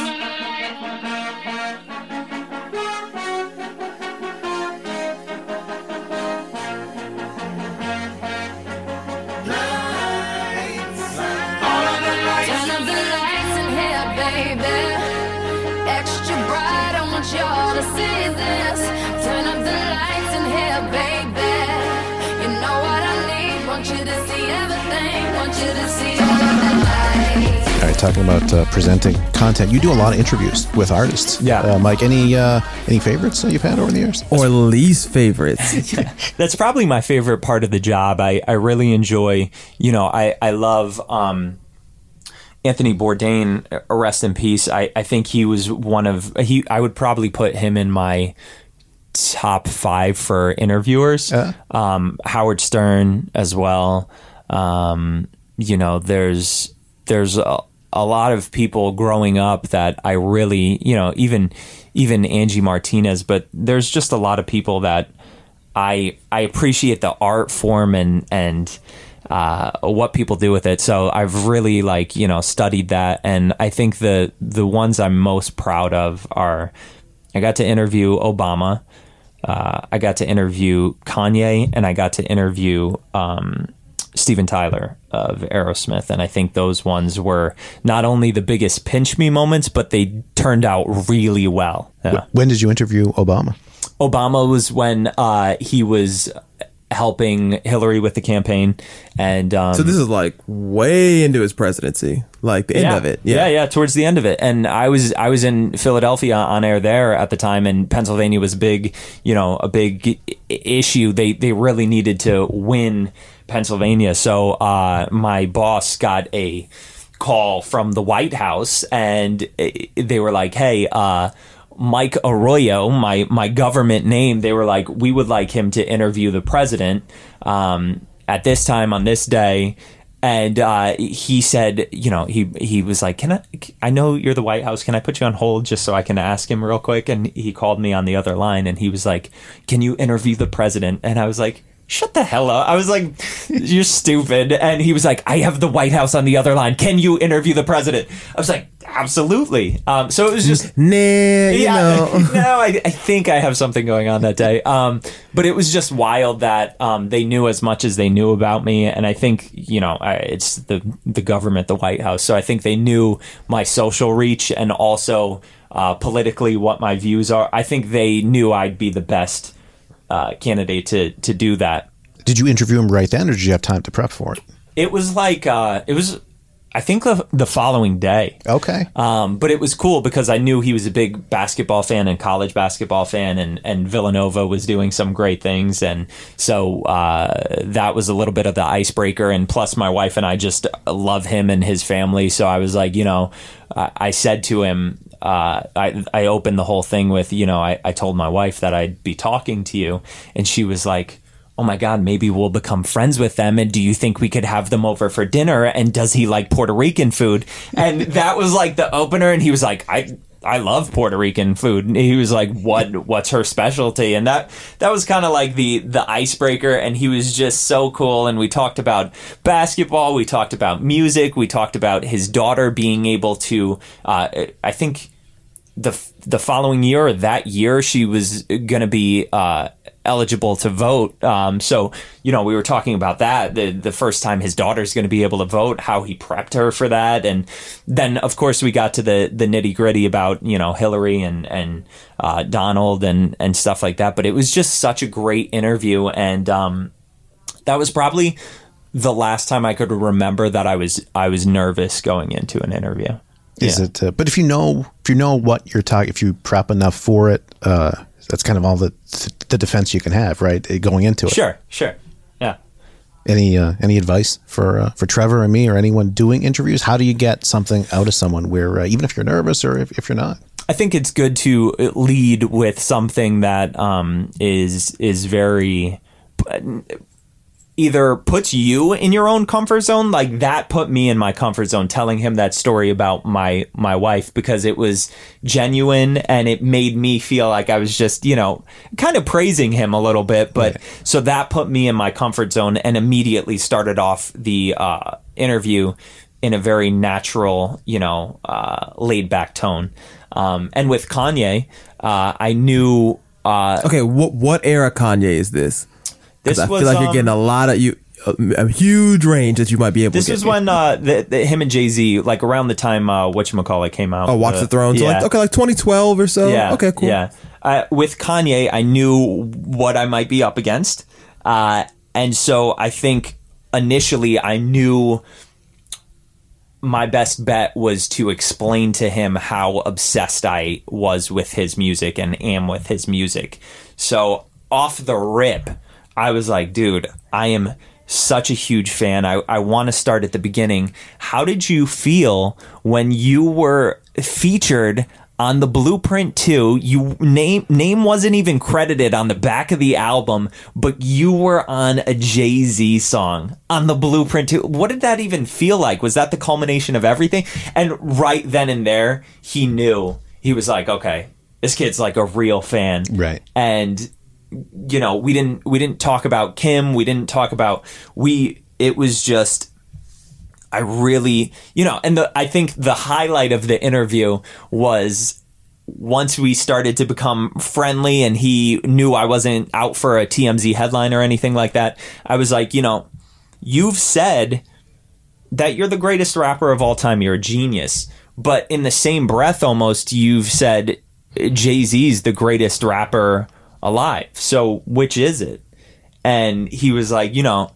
Lights. All of the lights. Turn up the lights in here, baby. Extra bright, I want y'all to see this. Turn up the lights in here, baby. You know what I need. Want you to see everything. Want you to see all of the lights. All right, talking about uh, presenting content, you do a lot of interviews with artists. Yeah, uh, Mike. Any uh, any favorites that you've had over the years, or least favorites? Yeah, that's probably my favorite part of the job. I, I really enjoy. You know, I I love um, Anthony Bourdain. Rest in peace. I, I think he was one of he. I would probably put him in my top five for interviewers. Uh. Um, Howard Stern as well. Um, you know, there's there's a, a lot of people growing up that I really, you know, even even Angie Martinez, but there's just a lot of people that I I appreciate the art form and and uh, what people do with it. So I've really like, you know, studied that, and I think the the ones I'm most proud of are I got to interview Obama. uh, I got to interview Kanye and I got to interview um, Steven Tyler of Aerosmith. And I think those ones were not only the biggest pinch me moments, but they turned out really well. Yeah. When did you interview Obama? Obama was when uh, he was helping Hillary with the campaign. And um, so this is like way into his presidency, like the end yeah, of it. Yeah. yeah, yeah, towards the end of it. And I was I was in Philadelphia on air there at the time, and Pennsylvania was big, you know, a big issue. They they really needed to win Pennsylvania. So uh, my boss got a call from the White House, and they were like, "Hey, uh, Mike Arroyo, my my government name," they were like, "We would like him to interview the president um, at this time on this day." And uh, he said, you know, he he was like, "Can I? I know you're the White House. Can I put you on hold just so I can ask him real quick?" And he called me on the other line, and he was like, "Can you interview the president?" And I was like, shut the hell up. I was like, you're stupid. And he was like, I have the White House on the other line. Can you interview the president? I was like, absolutely. Um, so it was just, nah, you yeah, know. no, I, I think I have something going on that day. Um, but it was just wild that um, they knew as much as they knew about me. And I think, you know, I, it's the, the government, the White House. So I think they knew my social reach and also uh, politically what my views are. I think they knew I'd be the best Uh, candidate to to do that. Did you interview him right then, or did you have time to prep for it? It was like uh, it was, I think the, the following day. Okay. Um, but it was cool because I knew he was a big basketball fan and college basketball fan, and and Villanova was doing some great things, and so uh, that was a little bit of the icebreaker. And plus, my wife and I just love him and his family, so I was like, you know, I, I said to him. Uh, I I opened the whole thing with, you know, I, I told my wife that I'd be talking to you, and she was like, oh my God, maybe we'll become friends with them. And do you think we could have them over for dinner? And does he like Puerto Rican food? And that was like the opener. And he was like, I I love Puerto Rican food. And he was like, what what's her specialty? And that that was kind of like the the icebreaker. And he was just so cool. And we talked about basketball. We talked about music. We talked about his daughter being able to, uh, I think, the the following year or that year, she was going to be uh, eligible to vote. Um, so, you know, we were talking about that, the the first time his daughter's going to be able to vote, how he prepped her for that. And then, of course, we got to the, the nitty gritty about, you know, Hillary and, and uh, Donald and, and stuff like that. But it was just such a great interview. And um, that was probably the last time I could remember that I was I was nervous going into an interview. Is Yeah. it? Uh, but if you know, if you know what you're talking, if you prep enough for it, uh, that's kind of all the the defense you can have, right? uh, Going into it. Sure, sure, yeah. Any uh, any advice for uh, for Trevor and me or anyone doing interviews? How do you get something out of someone where uh, even if you're nervous or if, if you're not? I think it's good to lead with something that um, is is very either puts you in your own comfort zone, like that put me in my comfort zone, telling him that story about my my wife, because it was genuine and it made me feel like I was just, you know, kind of praising him a little bit. But right. So that put me in my comfort zone and immediately started off the uh, interview in a very natural, you know, uh, laid back tone. Um, and with Kanye, uh, I knew. Uh, okay, what what era Kanye is this? This I was, feel like um, you're getting a lot of you, a, a huge range that you might be able. This to get. is when uh, the, the, him and Jay-Z, like around the time uh, whatchamacallit came out. Oh, Watch the, the Throne. So yeah. like, okay, like twenty twelve or so. Yeah. Okay, cool. Yeah. Uh, with Kanye, I knew what I might be up against, uh, and so I think initially I knew my best bet was to explain to him how obsessed I was with his music and am with his music. So off the rip, I was like, dude, I am such a huge fan. I, I want to start at the beginning. How did you feel when you were featured on the Blueprint two? You name name wasn't even credited on the back of the album, but you were on a Jay-Z song on the Blueprint two. What did that even feel like? Was that the culmination of everything? And right then and there, he knew. He was like, okay, this kid's like a real fan. Right. And you know, we didn't we didn't talk about Kim. We didn't talk about we. It was just, I really, you know, and the I think the highlight of the interview was once we started to become friendly and he knew I wasn't out for a T M Z headline or anything like that, I was like, you know, you've said that you're the greatest rapper of all time. You're a genius. But in the same breath, almost, you've said Jay-Z's the greatest rapper alive. So which is it? And he was like, you know,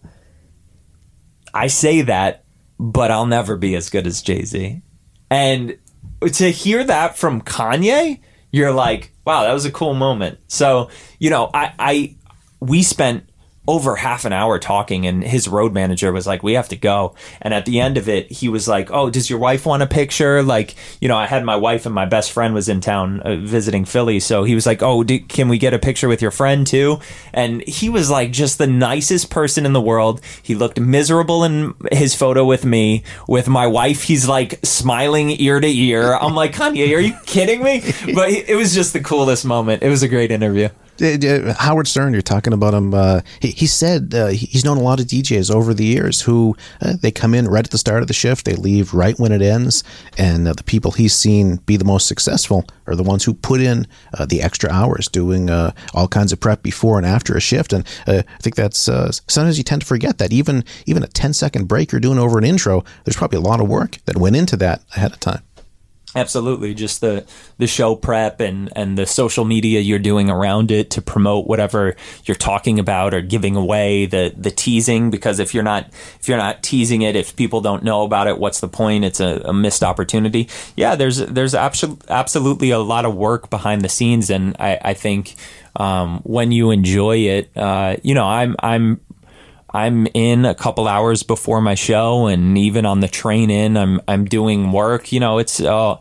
I say that, but I'll never be as good as Jay-Z. And to hear that from Kanye, you're like, wow, that was a cool moment. So, you know, I, I we spent over half an hour talking, and his road manager was like, we have to go. And at the end of it, he was like, oh, does your wife want a picture? Like, you know, I had my wife and my best friend was in town uh, visiting Philly. So he was like, oh, do, can we get a picture with your friend too? And he was like just the nicest person in the world. He looked miserable in his photo with me. With my wife, he's like smiling ear to ear. I'm like, Kanye, are you kidding me? But he, it was just the coolest moment. It was a great interview. Uh, Howard Stern, you're talking about him. Uh, he, he said uh, he's known a lot of D Js over the years who uh, they come in right at the start of the shift, they leave right when it ends, and uh, the people he's seen be the most successful are the ones who put in uh, the extra hours, doing uh, all kinds of prep before and after a shift. And uh, I think that's uh, sometimes you tend to forget that even even a ten second break you're doing over an intro, there's probably a lot of work that went into that ahead of time. Absolutely. Just the, the show prep and, and the social media you're doing around it to promote whatever you're talking about or giving away, the, the teasing, because if you're not, if you're not teasing it, if people don't know about it, what's the point? It's a, a missed opportunity. Yeah, there's, there's abso- absolutely a lot of work behind the scenes. And I, I think, um, when you enjoy it, uh, you know, I'm, I'm, I'm in a couple hours before my show, and even on the train in, I'm I'm doing work. You know, it's uh,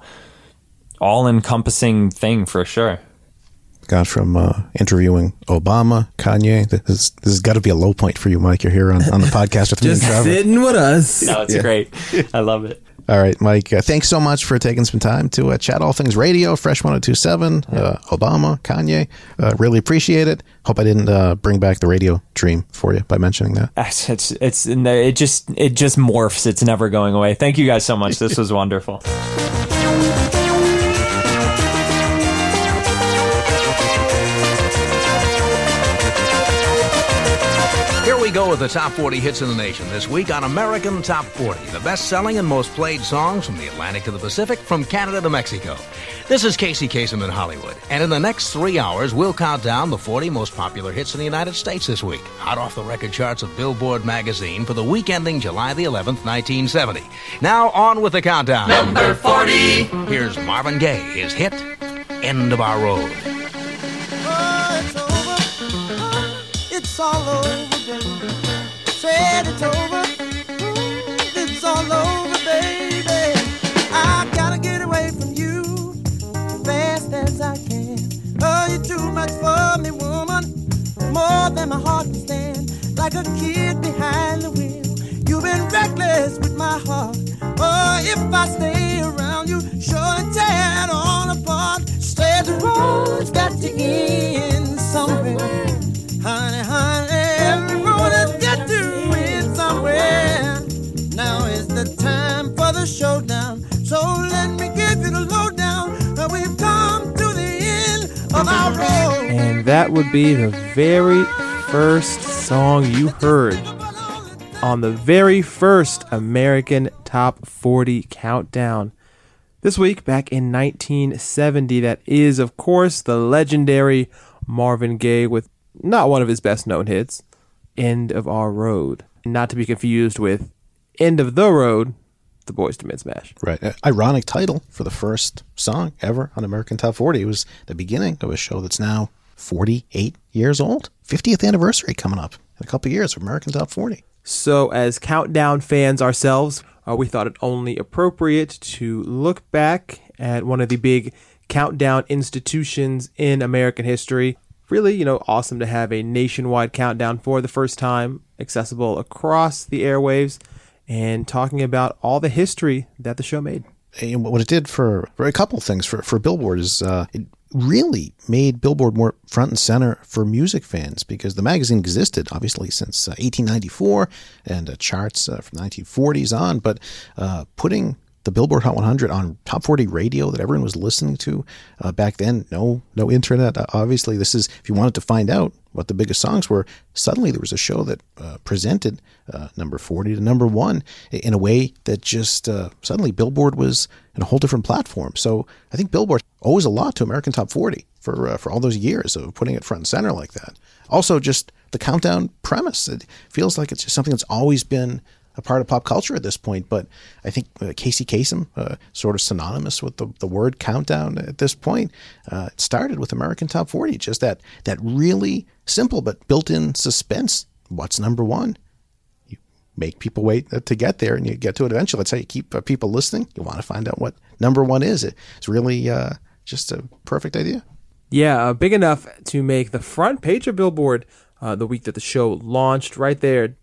all encompassing thing for sure. Got from uh, interviewing Obama, Kanye. This, is, this has got to be a low point for you, Mike. You're here on, on the podcast with me and Just Trevor. sitting with us. No, it's Yeah. great. I love it. All right, Mike, uh, thanks so much for taking some time to uh, chat all things radio, Fresh one oh two point seven, uh, Obama, Kanye. Uh, really appreciate it. Hope I didn't uh, bring back the radio dream for you by mentioning that. It's, it's, it's it just it just morphs. It's never going away. Thank you guys so much. This was wonderful. Here we go with the top forty hits in the nation this week on American Top forty, the best-selling and most played songs from the Atlantic to the Pacific, from Canada to Mexico. This is Casey Kasem in Hollywood, and in the next three hours, we'll count down the forty most popular hits in the United States this week, hot off the record charts of Billboard magazine for the week ending July the eleventh, nineteen seventy. Now on with the countdown. Number forty. Here's Marvin Gaye, his hit, End of Our Road. It's all over, baby. Said it's over. Ooh, it's all over, baby. I gotta get away from you fast as I can. Oh, you're too much for me, woman. More than my heart can stand. Like a kid behind the wheel. You've been reckless with my heart. Oh, if I stay around you, sure and tear it all apart. Said the road's got to end somewhere. Honey, honey, every road has got to end somewhere. Now is the time for the showdown. So let me give you the lowdown. We've come to the end of our road. And that would be the very first song you heard on the very first American Top forty Countdown. This week, back in nineteen seventy, that is, of course, the legendary Marvin Gaye with not one of his best known hits, End of Our Road. Not to be confused with End of the Road, the Boyz two Men smash. Right. Uh, ironic title for the first song ever on American Top forty. It was the beginning of a show that's now forty-eight years old. fiftieth anniversary coming up in a couple of years of American Top forty. So as Countdown fans ourselves, uh, we thought it only appropriate to look back at one of the big countdown institutions in American history. Really, you know, awesome to have a nationwide countdown for the first time, accessible across the airwaves, and talking about all the history that the show made. And what it did for, for a couple of things for, for Billboard is uh, it really made Billboard more front and center for music fans, because the magazine existed, obviously, since uh, eighteen ninety-four and uh, charts uh, from nineteen forties on, but uh, putting the Billboard Hot one hundred on top forty radio that everyone was listening to uh, back then. No, no internet. Uh, obviously, this is, if you wanted to find out what the biggest songs were, suddenly there was a show that uh, presented uh, number forty to number one in a way that just uh, suddenly Billboard was in a whole different platform. So I think Billboard owes a lot to American Top forty for uh, for all those years of putting it front and center like that. Also, just the countdown premise. It feels like it's just something that's always been a part of pop culture at this point. But I think uh, Casey Kasem, uh, sort of synonymous with the, the word countdown at this point, uh, it started with American Top forty. Just that that really simple but built-in suspense. What's number one? You make people wait to get there, and you get to it eventually. That's how you keep uh, people listening. You want to find out what number one is. It's really uh, just a perfect idea. Yeah, uh, big enough to make the front page of Billboard uh, the week that the show launched. Right there,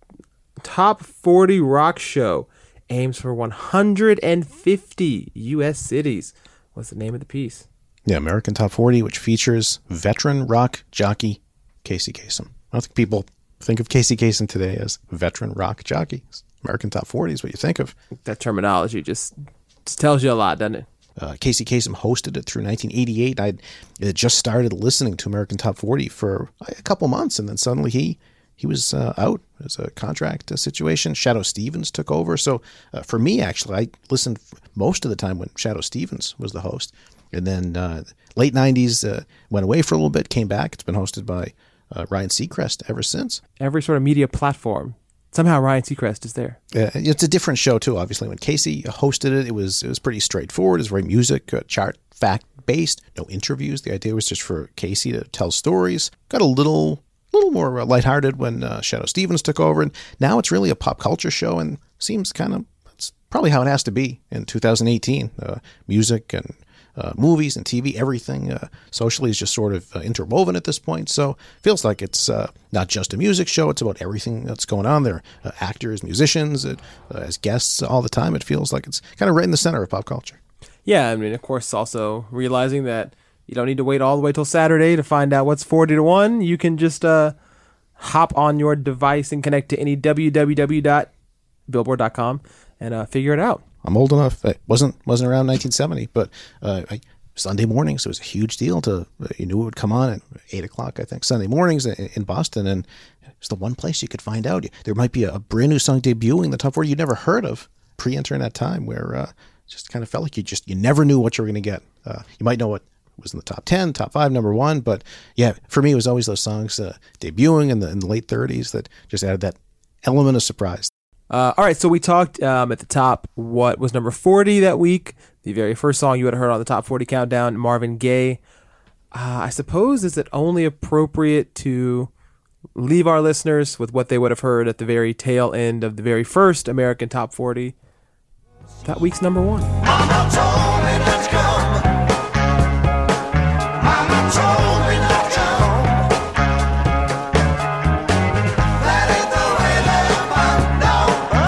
Top forty Rock Show aims for one hundred fifty U S cities. What's the name of the piece? Yeah, American Top forty, which features veteran rock jockey Casey Kasem. I don't think people think of Casey Kasem today as veteran rock jockey. American Top forty is what you think of. That terminology just, just tells you a lot, doesn't it? Uh, Casey Kasem hosted it through nineteen eighty-eight. I just started listening to American Top forty for a couple months, and then suddenly he he was uh, out as a contract uh, situation. Shadow Stevens took over. So uh, for me, actually, I listened most of the time when Shadow Stevens was the host. And then uh, late nineties, uh, went away for a little bit, came back. It's been hosted by uh, Ryan Seacrest ever since. Every sort of media platform. Somehow Ryan Seacrest is there. Uh, it's a different show, too, obviously. When Casey hosted it, it was it was pretty straightforward. It was very music, uh, chart, fact-based, no interviews. The idea was just for Casey to tell stories. Got a little little more uh, lighthearted when uh, Shadow Stevens took over. And now it's really a pop culture show and seems kind of, it's probably how it has to be in two thousand eighteen. Uh, music and Uh, movies and T V, everything uh, socially is just sort of uh, interwoven at this point. So feels like it's uh, not just a music show. It's about everything that's going on there. Uh, actors, musicians, uh, as guests all the time. It feels like it's kind of right in the center of pop culture. Yeah, I mean, of course, also realizing that you don't need to wait all the way till Saturday to find out what's forty to one. You can just uh, hop on your device and connect to any w w w dot billboard dot com and uh, figure it out. I'm old enough. It wasn't wasn't around nineteen seventy, but uh, I, Sunday mornings, it was a huge deal. To you knew it would come on at eight o'clock, I think, Sunday mornings in, in Boston, and it's the one place you could find out. There might be a, a brand new song debuting the top forty you'd never heard of pre-internet time, where uh, just kind of felt like you just you never knew what you were going to get. Uh, you might know what was in the top ten, top five, number one, but yeah, for me, it was always those songs uh, debuting in the in the late thirties that just added that element of surprise. Uh, all right, so we talked um, at the top what was number forty that week. The very first song you had heard on the top forty countdown, Marvin Gaye. Uh, I suppose, is it only appropriate to leave our listeners with what they would have heard at the very tail end of the very first American Top forty? That week's number one. Mama told me not to come. Mama told me not to come. That ain't the way that I know.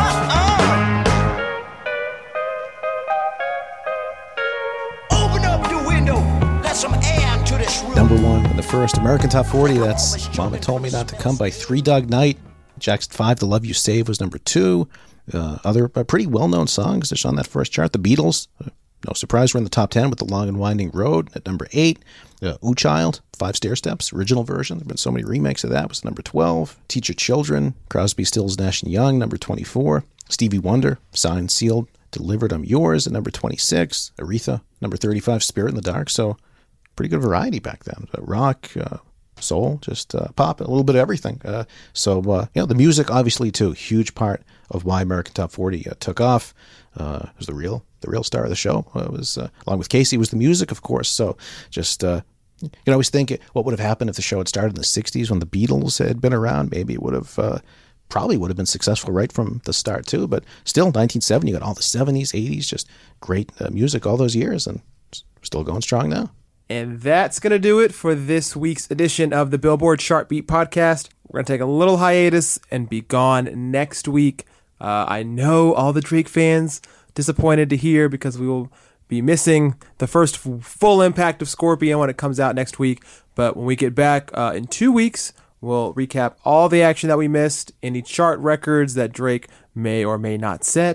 Uh-uh. Open up your window. Let some air into this room. Number one in the first American Top forty, that's Mama Told Me Not to Come by Three Dog Night. Jackson five, The Love You Save was number two. Uh, other uh, pretty well-known songs that's on that first chart. The Beatles, uh, no surprise, we're in the top ten with The Long and Winding Road at number eight. Uh, Ooh Child, Five Stair Steps, original version. There have been so many remakes of that, was number twelve. Teach Your Children, Crosby, Stills, Nash and Young, number twenty-four. Stevie Wonder, Signed, Sealed, Delivered, I'm Yours at number twenty-six. Aretha, number thirty-five, Spirit in the Dark. So pretty good variety back then. Uh, rock, uh, soul, just uh, pop, a little bit of everything. Uh, so, uh, you know, the music, obviously, too, huge part of why American Top forty uh, took off. Uh, it was the real, the real star of the show. Uh, was uh, along with Casey, was the music, of course. So, just uh, you can always think, what would have happened if the show had started in the sixties when the Beatles had been around? Maybe it would have, uh, probably would have been successful right from the start too. But still, nineteen seventy, you got all the seventies, eighties, just great uh, music all those years, and still going strong now. And that's going to do it for this week's edition of the Billboard Chart Beat Podcast. We're going to take a little hiatus and be gone next week. Uh, I know all the Drake fans disappointed to hear, because we will be missing the first f- full impact of Scorpion when it comes out next week. But when we get back uh, in two weeks, we'll recap all the action that we missed, any chart records that Drake may or may not set,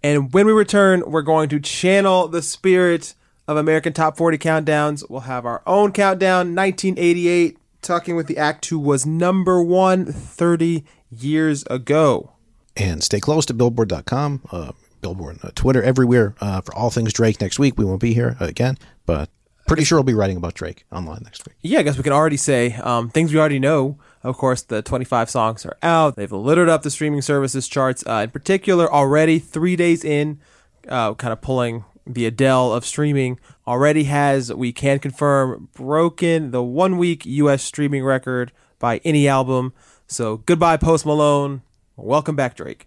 And when we return, we're going to channel the spirit of American Top forty Countdowns. We'll have our own countdown, nineteen eighty-eight, talking with the act who was number one thirty years ago. And stay close to billboard dot com, uh, Billboard, uh, Twitter, everywhere uh, for all things Drake next week. We won't be here uh, again, but pretty sure we'll be writing about Drake online next week. Yeah, I guess we can already say um, things we already know. Of course, the twenty-five songs are out. They've littered up the streaming services charts. Uh, in particular, already three days in, uh, kind of pulling the Adele of streaming, already has, we can confirm, broken the one-week U S streaming record by any album. So goodbye, Post Malone. Welcome back, Drake.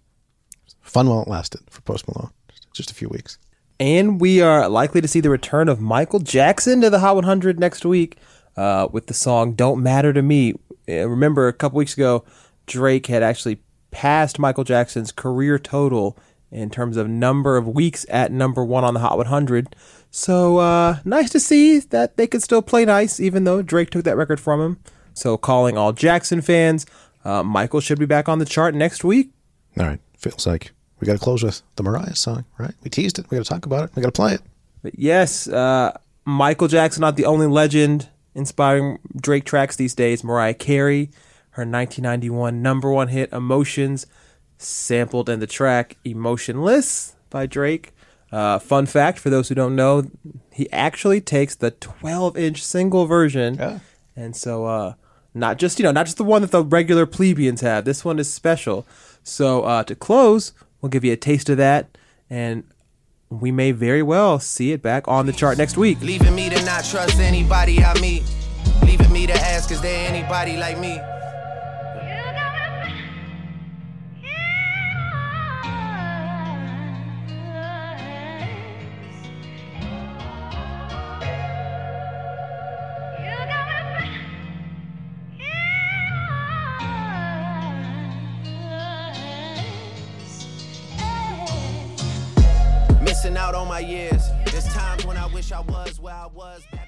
Fun while it lasted for Post Malone. Just a few weeks. And we are likely to see the return of Michael Jackson to the Hot one hundred next week uh, with the song Don't Matter to Me. Uh, remember, a couple weeks ago, Drake had actually passed Michael Jackson's career total in terms of number of weeks at number one on the Hot one hundred. So uh, nice to see that they could still play nice, even though Drake took that record from him. So calling all Jackson fans, uh, Michael should be back on the chart next week. All right. Feels like we got to close with the Mariah song, right? We teased it. We got to talk about it. We got to play it. But yes, uh, Michael Jackson, not the only legend inspiring Drake tracks these days. Mariah Carey, her nineteen ninety-one number one hit, Emotions, sampled in the track Emotionless by Drake. Uh, fun fact for those who don't know, he actually takes the twelve-inch single version. Yeah. And so uh, not just, you know, not just the one that the regular plebeians have. This one is special. So uh, to close, we'll give you a taste of that, and we may very well see it back on the chart next week. Leaving me to not trust anybody I meet. Leaving me to ask, is there anybody like me? Missing out on my years. There's times when I wish I was where I was back